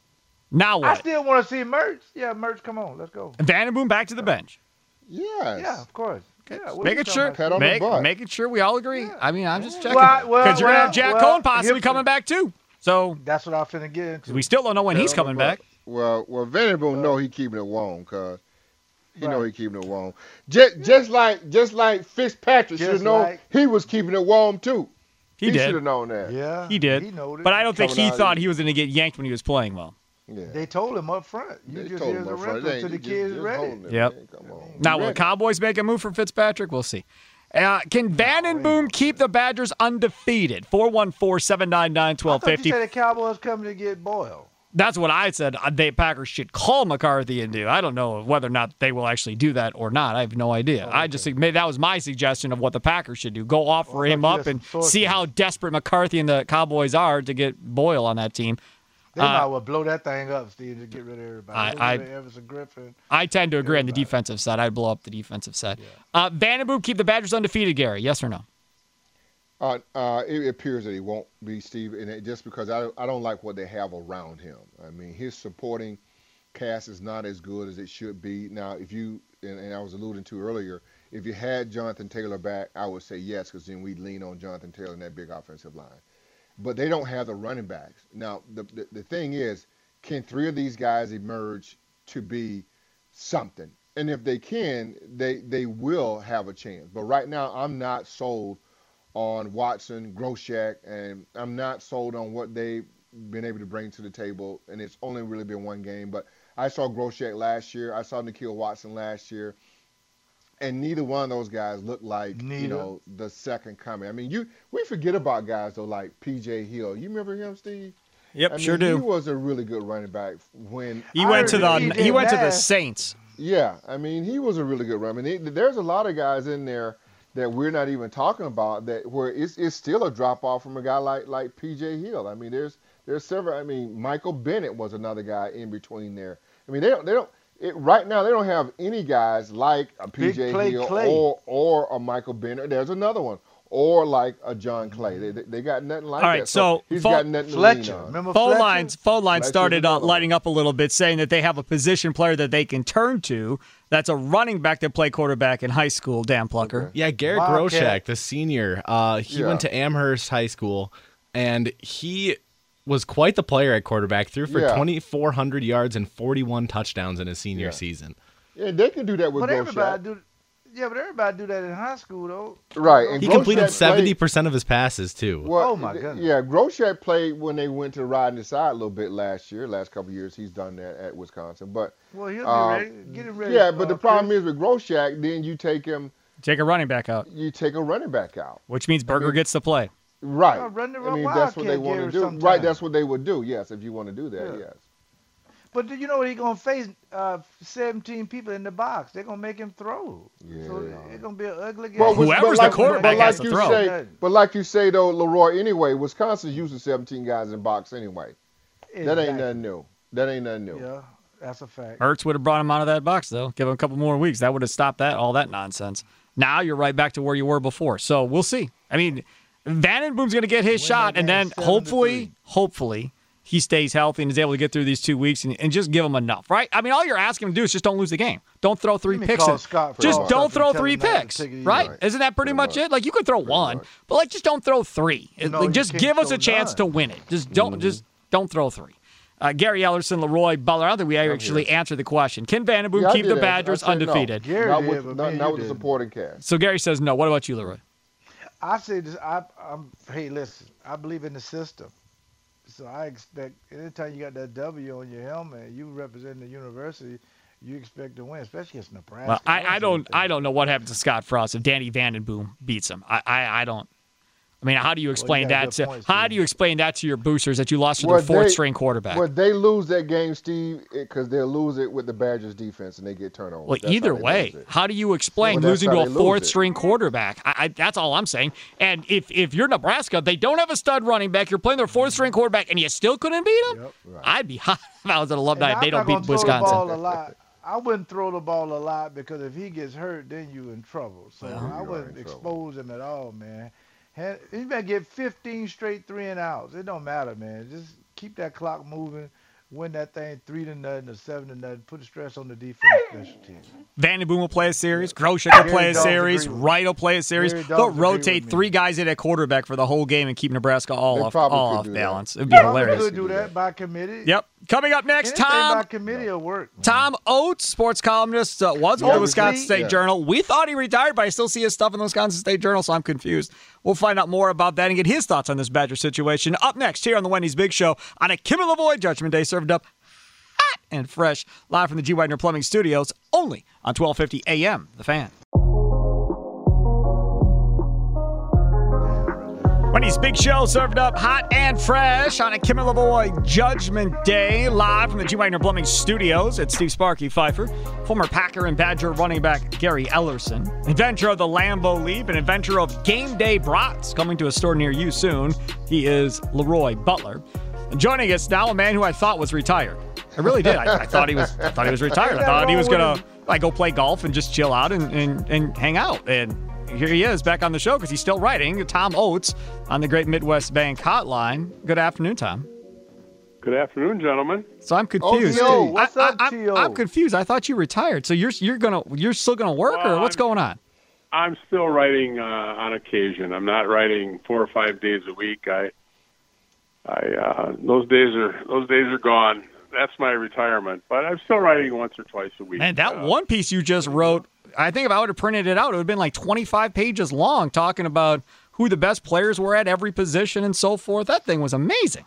Now I what? still want to see Merch. Yeah, Merch, come on, let's go. Vandenboom back to the bench. Yes. Yeah, of course. Yeah, what are you Making talking sure, about? Pat on the make, butt. making sure we all agree. I mean, I'm just checking Well, well, because you're gonna have Jack well, Cohen possibly here's- coming back too. So That's what I'm finna get into. we still don't know when he's coming back. Well, well, Vanderbilt know he keeping it warm, cuz he know Right. he keeping it warm. Just, just like, just like Fitzpatrick should have Just known like- he was keeping it warm too. He, should did. have known that. Yeah, He did. He know But I don't think Coming he out thought of- he was going to get yanked when he was playing well. Yeah. They told him up front. You They just told here's him a up front, rental they to the ain't- just- kids just ready. holding it, Yep. man. Come on. Now, You will ready. Cowboys make a move for Fitzpatrick? We'll see. Uh, can Vandenboom keep the Badgers undefeated? four one four, seven nine nine, I twelve thought you fifty. said the Cowboys coming to get Boyle. That's what I said. Uh, They Packers should call McCarthy and do. I don't know whether or not they will actually do that or not. I have no idea. I just think maybe that was my suggestion of what the Packers should do. Go offer Well, I him thought you up had and some sources. see how desperate McCarthy and the Cowboys are to get Boyle on that team. They Uh, might well blow that thing up, Steve, to get rid of everybody. I- Get I- rid of Everson Griffin. I tend to agree on the defensive side. I'd blow up the defensive side. Uh, Vandenboom keep the Badgers undefeated, Gary? Yes or no? Uh, uh, it appears that he won't be, Steve, and it, just because I, I don't like what they have around him. I mean, his supporting cast is not as good as it should be. Now, if you, and, and I was alluding to earlier, if you had Jonathan Taylor back, I would say yes, because then we'd lean on Jonathan Taylor in that big offensive line. But they don't have the running backs. Now, the, the, the thing is, can three of these guys emerge to be something? And if they can, they, they will have a chance. But right now, I'm not sold on Watson, Groshek, and I'm not sold on what they've been able to bring to the table. And it's only really been one game. But I saw Groshek last year. I saw Nikhil Watson last year. And neither one of those guys looked like, Neither. you know, the second coming. I mean, you we forget about guys, though, like P J Hill. You remember him, Steve? Yep, I mean, sure He do. was a really good running back when He I went to heard the that he he did went to the that. Saints. Yeah, I mean, he was a really good runner. I mean, he- there's a lot of guys in there that we're not even talking about that where it's, it's still a drop off from a guy like like P J Hill. I mean, there's there's several. I mean, Michael Bennett was another guy in between there. I mean, they don't they don't it, right now they don't have any guys like a P Big J Clay Hill Clay. or or a Michael Bennett. There's another one. Or like a John Clay. They, they, they got nothing like All right, that. so he's Fo- got nothing to Fletcher. lean on. Remember Phone Fletcher? lines, phone lines Fletcher's started uh, another one. lighting up a little bit, saying that they have a position player that they can turn to. That's a running back that played quarterback in high school. Dan Plucker. Yeah, Garrett Wildcat. Groshek, the senior, uh, he Yeah. went to Amherst High School, and he was quite the player at quarterback. Threw for Yeah. twenty-four hundred yards and forty-one touchdowns in his senior Yeah. season. Yeah, they can do that with But everybody Groshek. do. Yeah, but everybody do that in high school though. Right. And He Groshek completed played- seventy percent of his passes, too. Well, Oh, my th- goodness. Yeah, Groshek played when they went to riding the side a little bit last year. Last couple of years, he's done that at Wisconsin. But Well, he'll be Um, ready. Get him ready. yeah, but the uh, problem Chris. is with Groshek, then you take him, Take a running back out, you take a running back out. which means Berger mean- gay to play. Right. Yeah, run the I mean, Wildcat that's what they want to Garrett do. sometime. Right, that's what they would do. Yes, if you want to do that. Yeah. Yes. But do you know what he's gonna face? Uh, seventeen people in the box. They're gonna make him throw. Yeah. So it's gonna be an ugly game. Well, which- Whoever's but the like- quarterback but has like to you throw. Say, but like you say though, Leroy. Anyway, Wisconsin's using seventeen guys in box anyway. That ain't Exactly. nothing new. That ain't nothing new. Yeah, that's a fact. Ertz would have brought him out of that box, though. Give him a couple more weeks. That would have stopped that all that nonsense. Now you're right back to where you were before. So we'll see. I mean, Vandenboom's going to get his Win shot, that and game then seven to hopefully, three. hopefully, he stays healthy and is able to get through these two weeks and, and just give him enough, right? I mean, all you're asking him to do is just don't lose the game. Don't throw three Let me picks call in. Scott for Just all don't stuff throw and tell three him not to picks, take it easy. right? Right. Isn't that pretty, Pretty much, much. it? Like, you could throw one, much. but, like, just don't throw three. It- No, like, you just can't give us throw a chance none. to win it. Just don't, Mm-hmm. just don't throw three. Uh, Gary Ellerson, Leroy Butler. I don't think we actually answered the question. Can Vandenboom Yeah, keep the answer. Badgers undefeated? Gary not did, with, but not, me, not you with the didn't. supporting cast. So Gary says no. What about you, Leroy? I say this. I, I'm. Hey, listen. I believe in the system. So I expect anytime you got that W on your helmet, you represent the university, you expect to win, especially against Nebraska. Well, I, I don't. anything. I don't know what happens to Scott Frost if Danny Vandenboom beats him. I. I, I don't. I mean, how do you explain got that good to points, how Steve. do you explain that to your boosters that you lost to Well, their fourth they- string quarterback? But they lose that game, Steve, because they'll lose it with the Badgers defense and they get turnovers. Well, That's either how they way, lose it. how do you explain Well, that's losing how to a they lose fourth it. string quarterback? I, I, that's all I'm saying. And if if you're Nebraska, they don't have a stud running back. You're playing their fourth string quarterback, and you still couldn't beat them. Yep. Right. I'd be hot if I was an alumni. And If I'm they don't not gonna beat throw the Wisconsin. ball a lot. I wouldn't throw the ball a lot because if he gets hurt, then you in trouble. So you I are wouldn't in trouble. expose him at all, man. Had- He better get fifteen straight three and outs. It don't matter, man. Just keep that clock moving. Win that thing three to nothing or seven to nothing. Put the stress on the defense special teams. Vandenboom will play a series. Groshek will Gary play a Dobbs series. agree with Wright will play a series. Gary They'll Dobbs agree rotate with me. three guys in at quarterback for the whole game and keep Nebraska all They off probably all could off do that. balance. It'd be Probably hilarious. could do that by committee. Yep. Coming up next, Anything Tom. by committee will work. man. Tom Oates, sports columnist, uh, was with Yeah, the Wisconsin we- State yeah. Journal. We thought he retired, but I still see his stuff in the Wisconsin State Journal, so I'm confused. We'll find out more about that and get his thoughts on this Badger situation. Up next here on the Wendy's Big Show on a Kim and Lavoie Judgment Day, served up hot and fresh, live from the G. Widener Plumbing Studios, only on twelve fifty A M, The Fan. Wendy's Big Show served up hot and fresh on a Kim and Lavoie Judgment Day, live from the G. Wagner Plumbing Studios. It's Steve Sparky Pfeiffer, former Packer and Badger running back Gary Ellerson, inventor of the Lambeau Leap, and inventor of Game Day Brats, coming to a store near you soon. He is Leroy Butler. And joining us now, a man who I thought was retired. I really did. I, I thought he was. I thought he was retired. I thought he was gonna like go play golf and just chill out and, and, and hang out. And here he is back on the show because he's still writing. Tom Oates on the Great Midwest Bank Hotline. Good afternoon, Tom. Good afternoon, gentlemen. So I'm confused. T O, what's I, up, I, T O? I'm, I'm confused. I thought you retired. So you're you're gonna you're still gonna work Well, or what's I'm- going on? I'm still writing uh, on occasion. I'm not writing four or five days a week. I, I uh, those days are those days are gone. That's my retirement. But I'm still writing once or twice a week. Man, that Uh, one piece you just wrote, I think if I would have printed it out, it would have been like twenty-five pages long, talking about who the best players were at every position and so forth. That thing was amazing.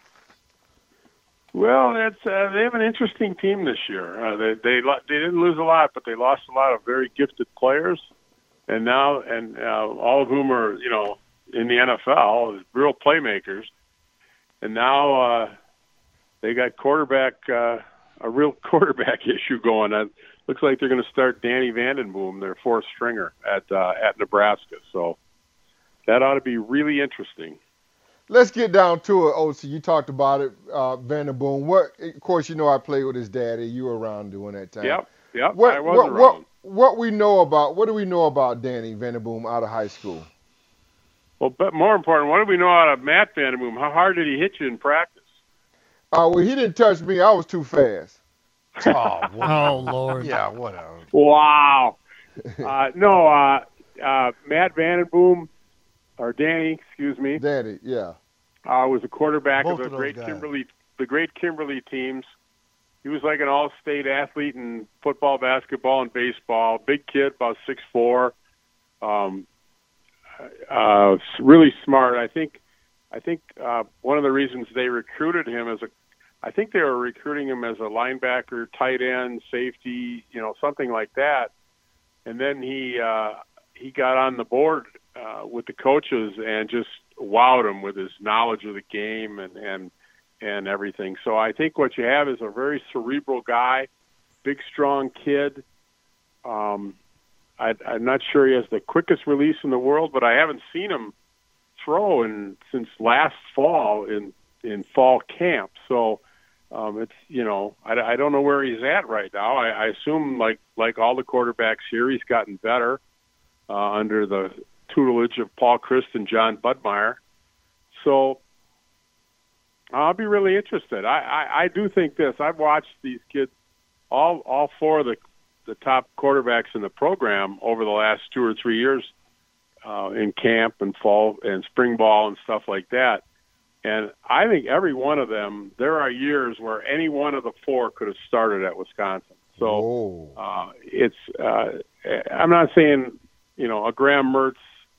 Well, that's uh, they have an interesting team this year. Uh, they they lo- they didn't lose a lot, but they lost a lot of very gifted players, and now and uh, all of whom are you know in the N F L, real playmakers, and now uh, they got quarterback uh, a real quarterback issue going on. Looks like they're going to start Danny Vandenboom, their fourth stringer at uh, at Nebraska. So that ought to be really interesting. Let's get down to it, O C. You talked about it, uh, Vanderboom. What? Of course, you know I played with his daddy. You were around during that time. Yep, yep. What, I was what, around. what, what we know about? What do we know about Danny Vanderboom out of high school? Well, but more important, what do we know out of Matt Vanderboom? How hard did he hit you in practice? Uh, well, he didn't touch me. I was too fast. Oh, Oh, Lord. yeah, whatever. Wow. uh, no, uh, uh, Matt Vandenboom, or Danny, excuse me, Danny, yeah. uh, was a quarterback Both of the of those great guys. Kimberly, the great Kimberly teams. He was like an all-state athlete in football, basketball, and baseball. Big kid, about six foot four. Um, uh, really smart. I think. I think uh, one of the reasons they recruited him as a, I think they were recruiting him as a linebacker, tight end, safety, you know, something like that. And then he uh, he got on the board uh, with the coaches and just wowed them with his knowledge of the game and, and and everything. So I think what you have is a very cerebral guy, big, strong kid. Um, I, I'm not sure he has the quickest release in the world, but I haven't seen him throw in since last fall in in fall camp. So um, it's you know I, I don't know where he's at right now. I, I assume like like all the quarterbacks here, he's gotten better uh, under the tutelage of Paul Christ and John Budmeyer. So I'll be really interested. I, I, I do think this. I've watched these kids, all all four of the the top quarterbacks in the program over the last two or three years uh, in camp and fall and spring ball and stuff like that. And I think every one of them, there are years where any one of the four could have started at Wisconsin. So uh, it's, uh, I'm not saying, you know, a Graham Mertz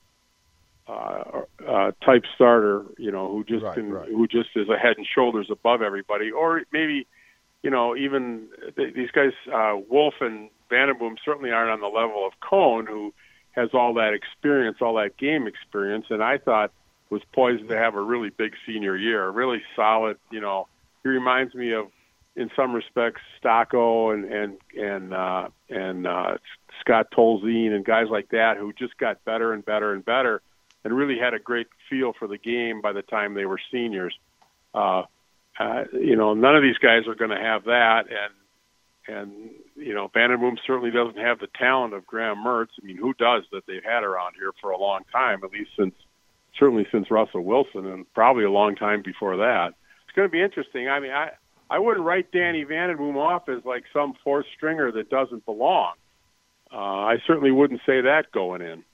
uh, uh, type starter, you know, who just right, can, right. who just is a head and shoulders above everybody, or maybe, you know, even th- these guys, uh, Wolf and Vandenboom certainly aren't on the level of Cohn, who has all that experience, all that game experience, and I thought was poised to have a really big senior year, a really solid, you know, he reminds me of, in some respects, Stocco and and and uh, and uh, Scott Tolzien and guys like that who just got better and better and better, and really had a great feel for the game by the time they were seniors. Uh, uh, you know, none of these guys are going to have that, and and you know, Vandenboom certainly doesn't have the talent of Graham Mertz. I mean, who does that they've had around here for a long time, at least since certainly since Russell Wilson, and probably a long time before that. It's going to be interesting. I mean, I. I wouldn't write Danny Vandenboom off as like some fourth stringer that doesn't belong. Uh, I certainly wouldn't say that going in.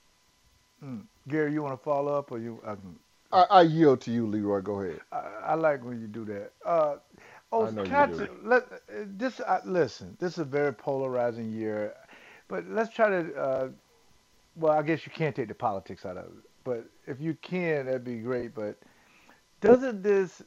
Hmm. Gary, you want to follow up, or you? I, can, I, I yield to you, Leroy. Go ahead. I, I like when you do that. Uh, oh, I know you catch, do. let this. Uh, listen, this is a very polarizing year, but let's try to. Uh, well, I guess you can't take the politics out of it, but if you can, that'd be great. But doesn't this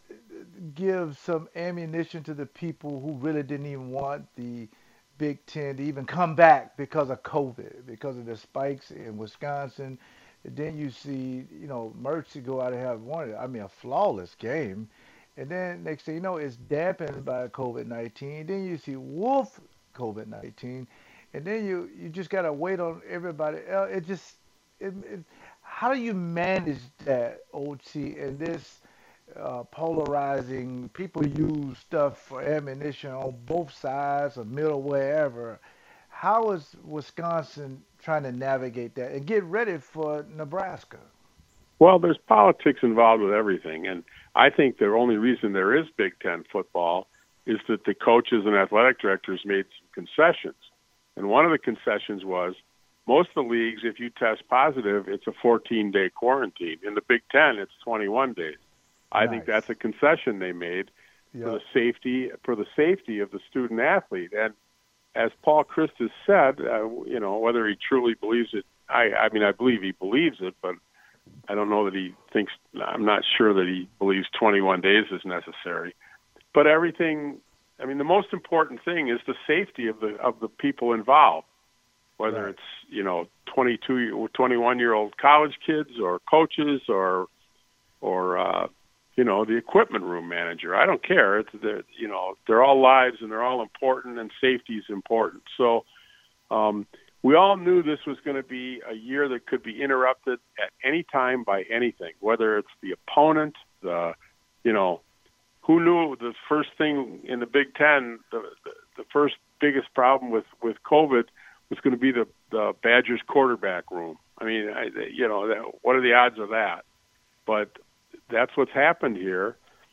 give some ammunition to the people who really didn't even want the Big Ten to even come back because of COVID, because of the spikes in Wisconsin? And then you see, you know, Mertz go out and have one, I mean, a flawless game. And then next thing you know, it's dampened by COVID nineteen. Then you see Wolf COVID nineteen. And then you, you just got to wait on everybody else. It just, it, it, how do you manage that, O T, in this Uh, polarizing? People use stuff for ammunition on both sides or middle, wherever. How is Wisconsin trying to navigate that and get ready for Nebraska? Well, there's politics involved with everything, and I think the only reason there is Big Ten football is that the coaches and athletic directors made some concessions. And one of the concessions was most of the leagues, if you test positive, it's a fourteen-day quarantine. In the Big Ten, it's twenty-one days. I Nice. think that's a concession they made Yep. for the safety for the safety of the student athlete. And as Paul Christ has said, uh, you know, whether he truly believes it, I, I mean, I believe he believes it, but I don't know that he thinks. I'm not sure that he believes twenty-one days is necessary. But everything, I mean, the most important thing is the safety of the of the people involved, whether Right. it's, you know, twenty-two, twenty-one-year-old college kids or coaches or or uh, you know, the equipment room manager. I don't care. It's the, you know, they're all lives and they're all important, and safety is important. So um, we all knew this was going to be a year that could be interrupted at any time by anything, whether it's the opponent, the, you know, who knew the first thing in the Big Ten, the, the, the first biggest problem with, with COVID was going to be the, the Badgers quarterback room. I mean, I, you know, that, what are the odds of that? But that's what's happened here.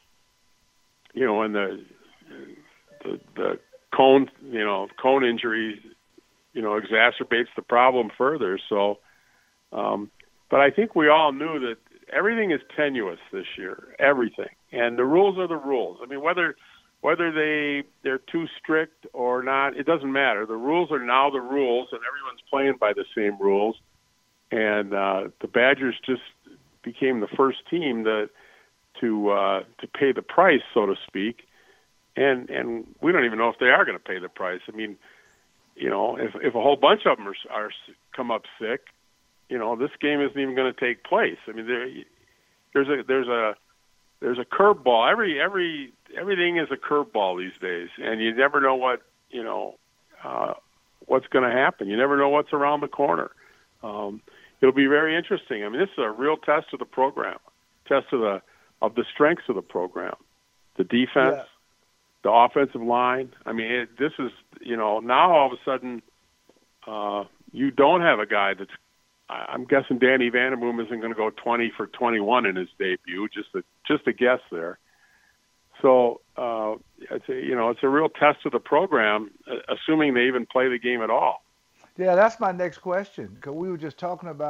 You know, and the the, the cone, you know, cone injury, you know, exacerbates the problem further. So, um, but I think we all knew that everything is tenuous this year, everything, and the rules are the rules. I mean, whether whether they they're too strict or not, it doesn't matter. The rules are now the rules, and everyone's playing by the same rules. And uh, the Badgers just became the first team that to uh, to pay the price, so to speak, and and we don't even know if they are going to pay the price. I mean, you know, if if a whole bunch of them are, are come up sick, you know, this game isn't even going to take place. I mean, there there's a there's a there's a curveball. Every every everything is a curveball these days, and you never know what you know uh, what's going to happen. You never know what's around the corner. Um, It'll be very interesting. I mean, this is a real test of the program, test of the of the strengths of the program, the defense, Yeah. the offensive line. I mean, it, this is, you know, now all of a sudden uh, you don't have a guy that's, I'm guessing Danny Vandenboom isn't going to go twenty for twenty-one in his debut, just a, just a guess there. So, uh, it's a, you know, it's a real test of the program, assuming they even play the game at all. Yeah, that's my next question, because we were just talking about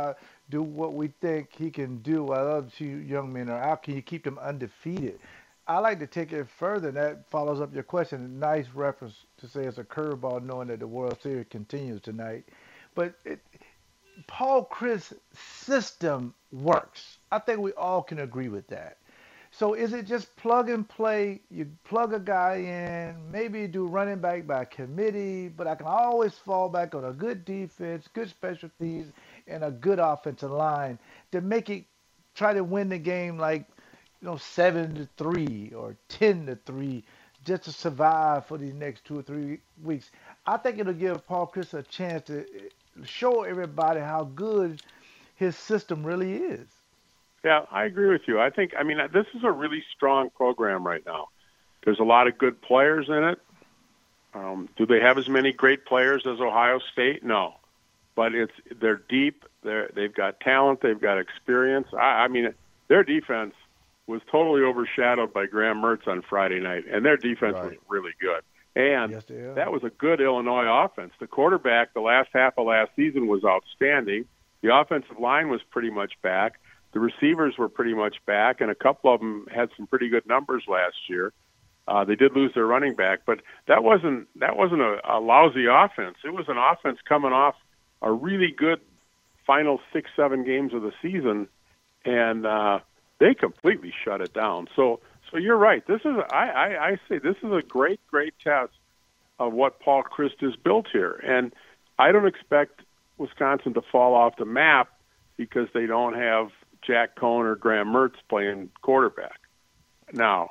do what we think he can do while the other two young men are out? Can you keep them undefeated? I like to take it further, and that follows up your question. A nice reference to say it's a curveball, knowing that the World Series continues tonight. But it, Paul Chryst' system works. I think we all can agree with that. So is it just plug and play? You plug a guy in, maybe you do running back by committee, but I can always fall back on a good defense, good special teams, and a good offensive line to make it try to win the game like, you know, seven to three or ten to three, just to survive for these next two or three weeks. I think it'll give Paul Chryst a chance to show everybody how good his system really is. Yeah, I agree with you. I think, I mean, this is a really strong program right now. There's a lot of good players in it. Um, do they have as many great players as Ohio State? No. But it's they're deep. They're, they've got talent. They've got experience. I, I mean, their defense was totally overshadowed by Graham Mertz on Friday night, and their defense right. was really good. And yes, that was a good Illinois offense. The quarterback the last half of last season was outstanding. The offensive line was pretty much back. The receivers were pretty much back, and a couple of them had some pretty good numbers last year. Uh, they did lose their running back, but that wasn't that wasn't a, a lousy offense. It was an offense coming off a really good final six, seven games of the season, and uh, they completely shut it down. So, so you're right. This is I, I, I say this is a great, great test of what Paul Chryst has built here, and I don't expect Wisconsin to fall off the map because they don't have Jack Cohn or Graham Mertz playing quarterback. Now,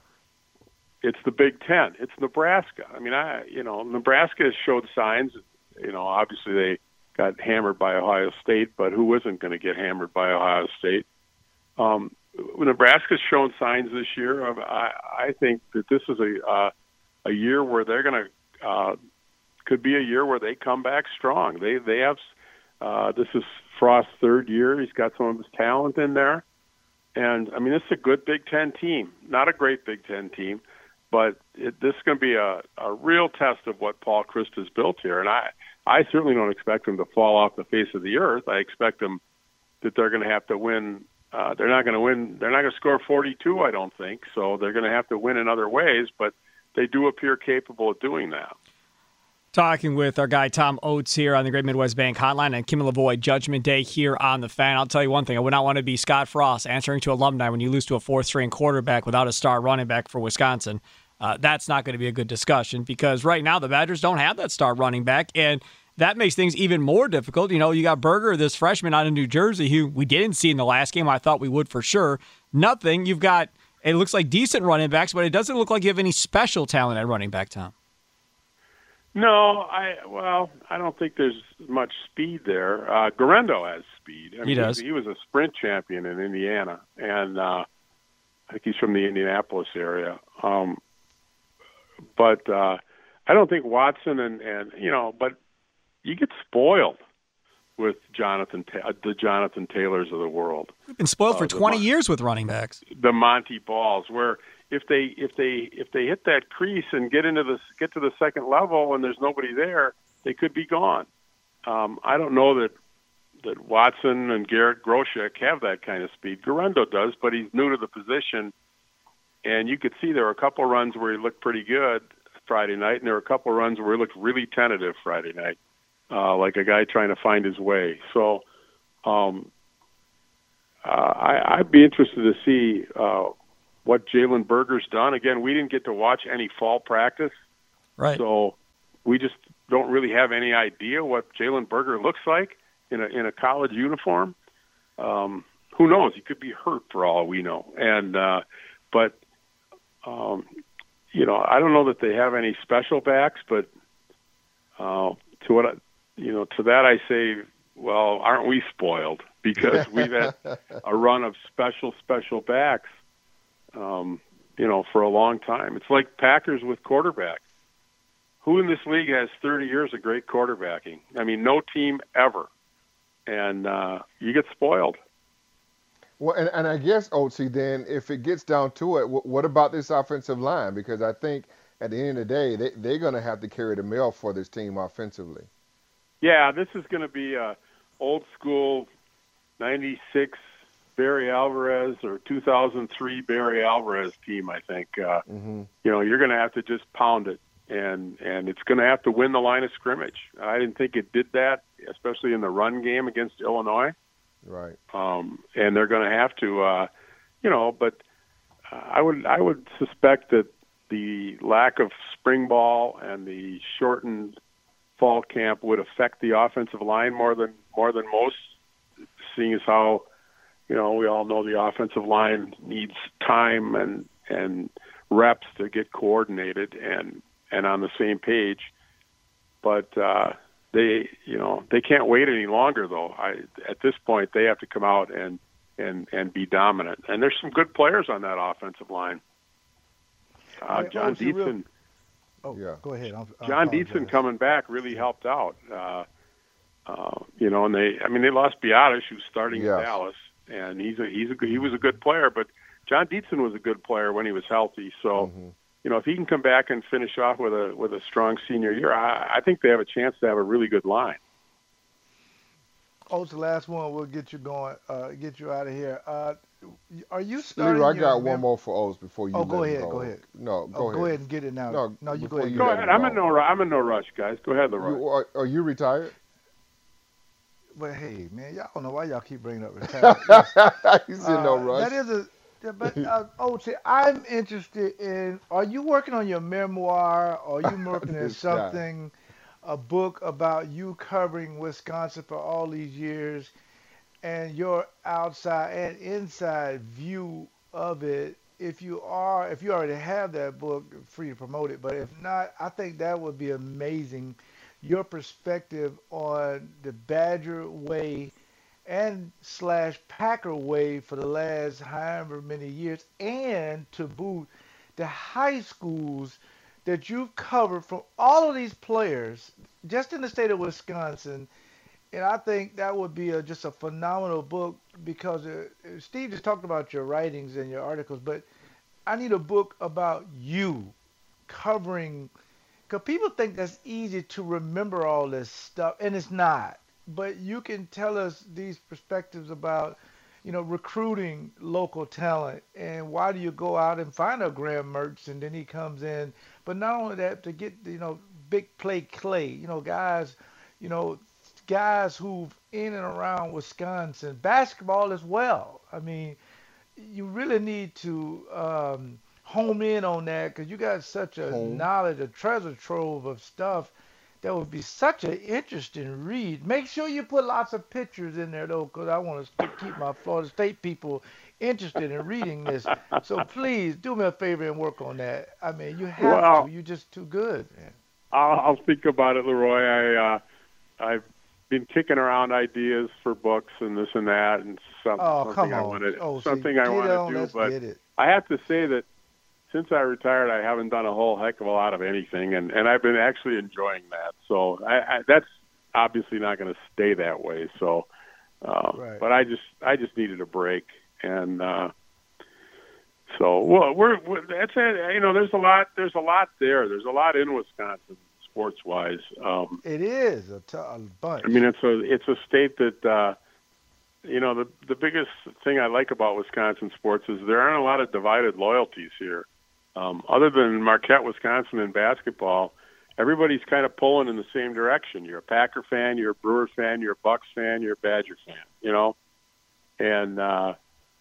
it's the Big Ten. It's Nebraska. I mean, I you know, Nebraska has showed signs. You know, obviously they got hammered by Ohio State, but who isn't going to get hammered by Ohio State? Um, Nebraska's shown signs this year. Of, I, I think that this is a uh, a year where they're going to uh, could be a year where they come back strong. They they have uh, this is Frost's third year. He's got some of his talent in there. And, I mean, this is a good Big Ten team. Not a great Big Ten team, but it, this is going to be a, a real test of what Paul Chryst has built here. And I, I certainly don't expect them to fall off the face of the earth. I expect them that they're going to have to win. Uh, they're not going to win. They're not going to score forty-two, I don't think. So they're going to have to win in other ways, but they do appear capable of doing that. Talking with our guy Tom Oates here on the Great Midwest Bank Hotline and Kim Lavoie Judgment Day here on the Fan. I'll tell you one thing. I would not want to be Scott Frost answering to alumni when you lose to a fourth-string quarterback without a star running back for Wisconsin. Uh, that's not going to be a good discussion because right now the Badgers don't have that star running back, and that makes things even more difficult. You know, you got Berger, this freshman out of New Jersey, who we didn't see in the last game. I thought we would for sure. Nothing. You've got, it looks like decent running backs, but it doesn't look like you have any special talent at running back, Tom. No, I well, I don't think there's much speed there. Uh, Guerendo has speed. I mean, he does. He, he was a sprint champion in Indiana, and uh, I think he's from the Indianapolis area. Um, but uh, I don't think Watson and, and you know, but you get spoiled with Jonathan uh, the Jonathan Taylors of the world. We've been spoiled uh, for twenty Mon- years with running backs. The Monty Balls, where if they if they if they hit that crease and get into the get to the second level and there's nobody there, they could be gone. Um, I don't know that that Watson and Garrett Groshek have that kind of speed. Guerendo does, but he's new to the position, and you could see there were a couple runs where he looked pretty good Friday night, and there were a couple runs where he looked really tentative Friday night, uh, like a guy trying to find his way. So um, uh, I, I'd be interested to see uh, what Jalen Berger's done. Again, we didn't get to watch any fall practice, right? So we just don't really have any idea what Jalen Berger looks like in a in a college uniform. Um, who knows? He could be hurt for all we know. And uh, but um, you know, I don't know that they have any special backs. But uh, to what I, you know, to that I say, well, aren't we spoiled? Because we've had a run of special special backs. Um, you know, for a long time. It's like Packers with quarterbacks. Who in this league has thirty years of great quarterbacking? I mean, no team ever. And uh, you get spoiled. Well, and, and I guess, Oatsy, then, if it gets down to it, w- what about this offensive line? Because I think at the end of the day, they, they're going to have to carry the mail for this team offensively. Yeah, this is going to be a old school ninety-six Barry Alvarez or two thousand three Barry Alvarez team, I think. Uh, mm-hmm. You know, you're going to have to just pound it, and and it's going to have to win the line of scrimmage. I didn't think it did that, especially in the run game against Illinois. Right. Um, and they're going to have to, uh, you know, but uh, I would I would suspect that the lack of spring ball and the shortened fall camp would affect the offensive line more than more than most, seeing as how, you know, we all know the offensive line needs time and and reps to get coordinated and, and on the same page. But uh, they, you know, they can't wait any longer, though. I, at this point, they have to come out and, and, and be dominant. And there's some good players on that offensive line. Uh, John Dietzen. Real... Oh, yeah. Go ahead. I'll, I'll John Dietzen coming back really helped out. Uh, uh, you know, and they, I mean, they lost Biadasz, who's starting yes. in Dallas, and he's a, he's a, he was a good player, but John Dietzen was a good player when he was healthy. So, mm-hmm. you know, if he can come back and finish off with a with a strong senior year, I, I think they have a chance to have a really good line. Oh, it's the last one. We'll get you going. Uh, get you out of here. Uh, are you starting? Leroy, I got mem- one more for O's before you. Oh, go let ahead. Go. Go ahead. No, go oh, ahead. Go ahead and get it now. No, no you go before ahead. you Go let ahead. me I'm go. in no. I'm in no rush, guys. Go ahead, Leroy. You, are, are you retired? But hey, man, y'all don't know why y'all keep bringing up retirement. He's in no rush. That is a. Yeah, but uh, oh, see, I'm interested in. Are you working on your memoir? Or are you working on something, a book about you covering Wisconsin for all these years, and your outside and inside view of it? If you are, if you already have that book, free to promote it. But if not, I think that would be amazing. Your perspective on the Badger way and slash Packer way for the last however many years, and to boot the high schools that you've covered from all of these players just in the state of Wisconsin. And I think that would be a, just a phenomenal book, because uh, Steve just talked about your writings and your articles, but I need a book about you covering, because people think that's easy to remember all this stuff, and it's not. But you can tell us these perspectives about, you know, recruiting local talent, and why do you go out and find a Graham Mertz, and then he comes in. But not only that, to get, you know, big play Clay, you know, guys, you know, guys who've in and around Wisconsin, basketball as well. I mean, you really need to um, home in on that, because you got such a home. knowledge, a treasure trove of stuff. That would be such an interesting read. Make sure you put lots of pictures in there, though, because I want to keep my Florida State people interested in reading this. So please do me a favor and work on that. I mean, you have well, to. You're just too good, man. I'll, I'll think about it, Leroy. I, uh, I've been kicking around ideas for books and this and that, and some, oh, something come I on. want to oh, something see, I want to do. Let's but get it. I have to say that since I retired, I haven't done a whole heck of a lot of anything, and, and I've been actually enjoying that. So I, I, that's obviously not going to stay that way. So, uh, right. but I just I just needed a break, and uh, so well, we're, we're that's it. You know, there's a lot there's a lot there. There's a lot in Wisconsin sports wise. Um, it is a, t- a bunch. I mean, it's a it's a state that. Uh, You know, the the biggest thing I like about Wisconsin sports is there aren't a lot of divided loyalties here. Um, other than Marquette, Wisconsin, and basketball, everybody's kind of pulling in the same direction. You're a Packer fan, you're a Brewer fan, you're a Bucks fan, you're a Badger fan, you know. And uh,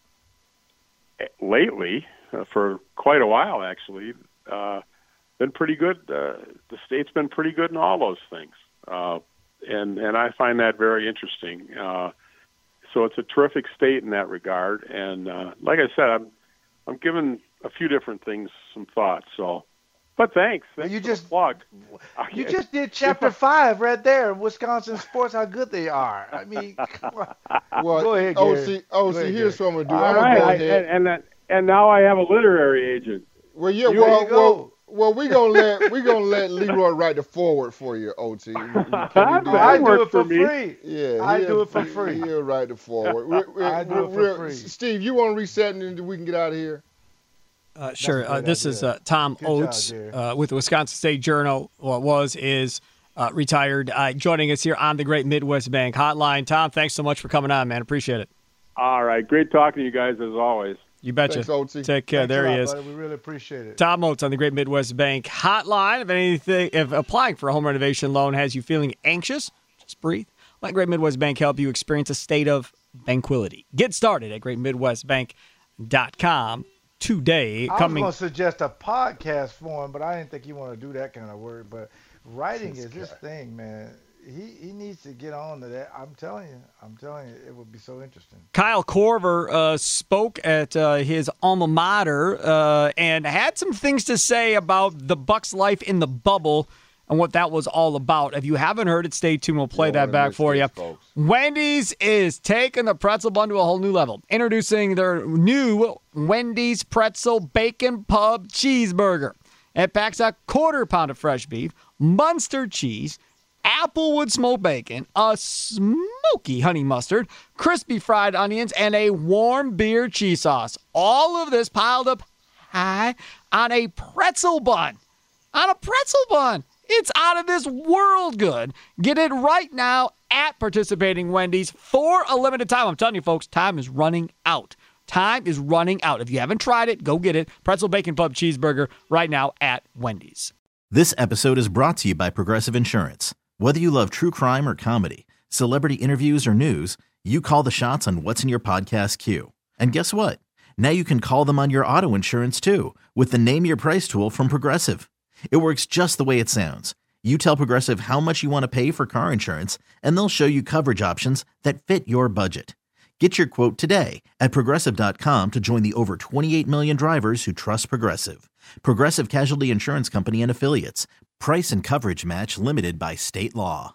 lately, uh, for quite a while actually, uh, been pretty good. Uh, the state's been pretty good in all those things. Uh, and, and I find that very interesting. Uh, So it's a terrific state in that regard, and uh, like I said, I'm I'm giving a few different things some thought. So, but thanks, thanks you for just the plug. You just did chapter five right there, Wisconsin sports, how good they are. I mean, come on. Well, go ahead, O Gary. C, O C, ahead, here's Gary. what I'm gonna do. All I'm gonna right, go I, ahead. and and, and now I have a literary agent. Well, yeah, You well, ready to go? well, well, we gonna let we gonna let Leroy write the foreword for you, O T. Can we do That I that? do works it for for me. free. Yeah, I he'll- do it for free. He'll write the foreword. Re- re- I do it for re- free. Steve, you want to reset and then we can get out of here? Uh, sure. a Uh, great this is idea. uh, Tom Good job, Oates Jerry. uh, with the Wisconsin State Journal. What was is uh, retired, uh, joining us here on the Great Midwest Bank Hotline. Tom, thanks so much for coming on, man. Appreciate it. All right. Great talking to you guys as always. You betcha. Thanks, O T. Take care. Thanks there a he lot, is. buddy. We really appreciate it. Tom Oates on the Great Midwest Bank Hotline. If anything, if applying for a home renovation loan has you feeling anxious, just breathe. Let Great Midwest Bank help you experience a state of tranquility. Get started at great midwest bank dot com today. I Coming. was going to suggest a podcast for him, but I didn't think he wanted to do that kind of work. But writing is his thing, man. He he needs to get on to that. I'm telling you. I'm telling you, it would be so interesting. Kyle Korver uh, spoke at uh, his alma mater uh, and had some things to say about the Bucs' life in the bubble and what that was all about. If you haven't heard it, stay tuned. We'll play You that back for you. Folks. Wendy's is taking the pretzel bun to a whole new level. Introducing their new Wendy's Pretzel Bacon Pub Cheeseburger. It packs a quarter pound of fresh beef, Munster cheese, Applewood smoked bacon, a smoky honey mustard, crispy fried onions, and a warm beer cheese sauce. All of this piled up high on a pretzel bun. On a pretzel bun. It's out of this world good. Get it right now at participating Wendy's for a limited time. I'm telling you, folks, time is running out. Time is running out. If you haven't tried it, go get it. Pretzel Bacon Pub Cheeseburger right now at Wendy's. This episode is brought to you by Progressive Insurance. Whether you love true crime or comedy, celebrity interviews or news, you call the shots on what's in your podcast queue. And guess what? Now you can call them on your auto insurance too with the Name Your Price tool from Progressive. It works just the way it sounds. You tell Progressive how much you want to pay for car insurance, and they'll show you coverage options that fit your budget. Get your quote today at Progressive dot com to join the over twenty-eight million drivers who trust Progressive. Progressive Casualty Insurance Company and Affiliates. Price and coverage match limited by state law.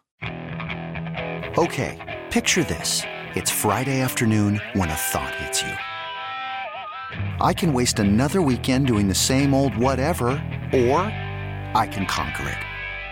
Okay, picture this. It's Friday afternoon when a thought hits you. I can waste another weekend doing the same old whatever, or I can conquer it.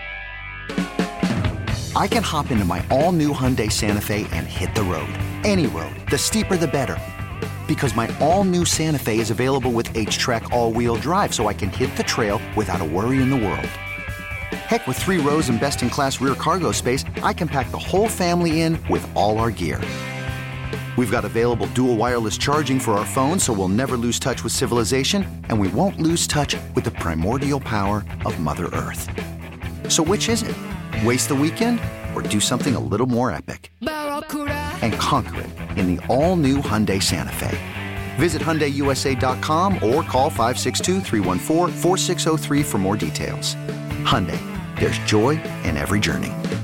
I can hop into my all-new Hyundai Santa Fe and hit the road. Any road. The steeper, the better. Because my all-new Santa Fe is available with H-Track all-wheel drive, so I can hit the trail without a worry in the world. Heck, with three rows and best-in-class rear cargo space, I can pack the whole family in with all our gear. We've got available dual wireless charging for our phones, so we'll never lose touch with civilization, and we won't lose touch with the primordial power of Mother Earth. So which is it? Waste the weekend or do something a little more epic? And conquer it in the all-new Hyundai Santa Fe. Visit Hyundai U S A dot com or call five six two, three one four, four six zero three for more details. Hyundai, there's joy in every journey.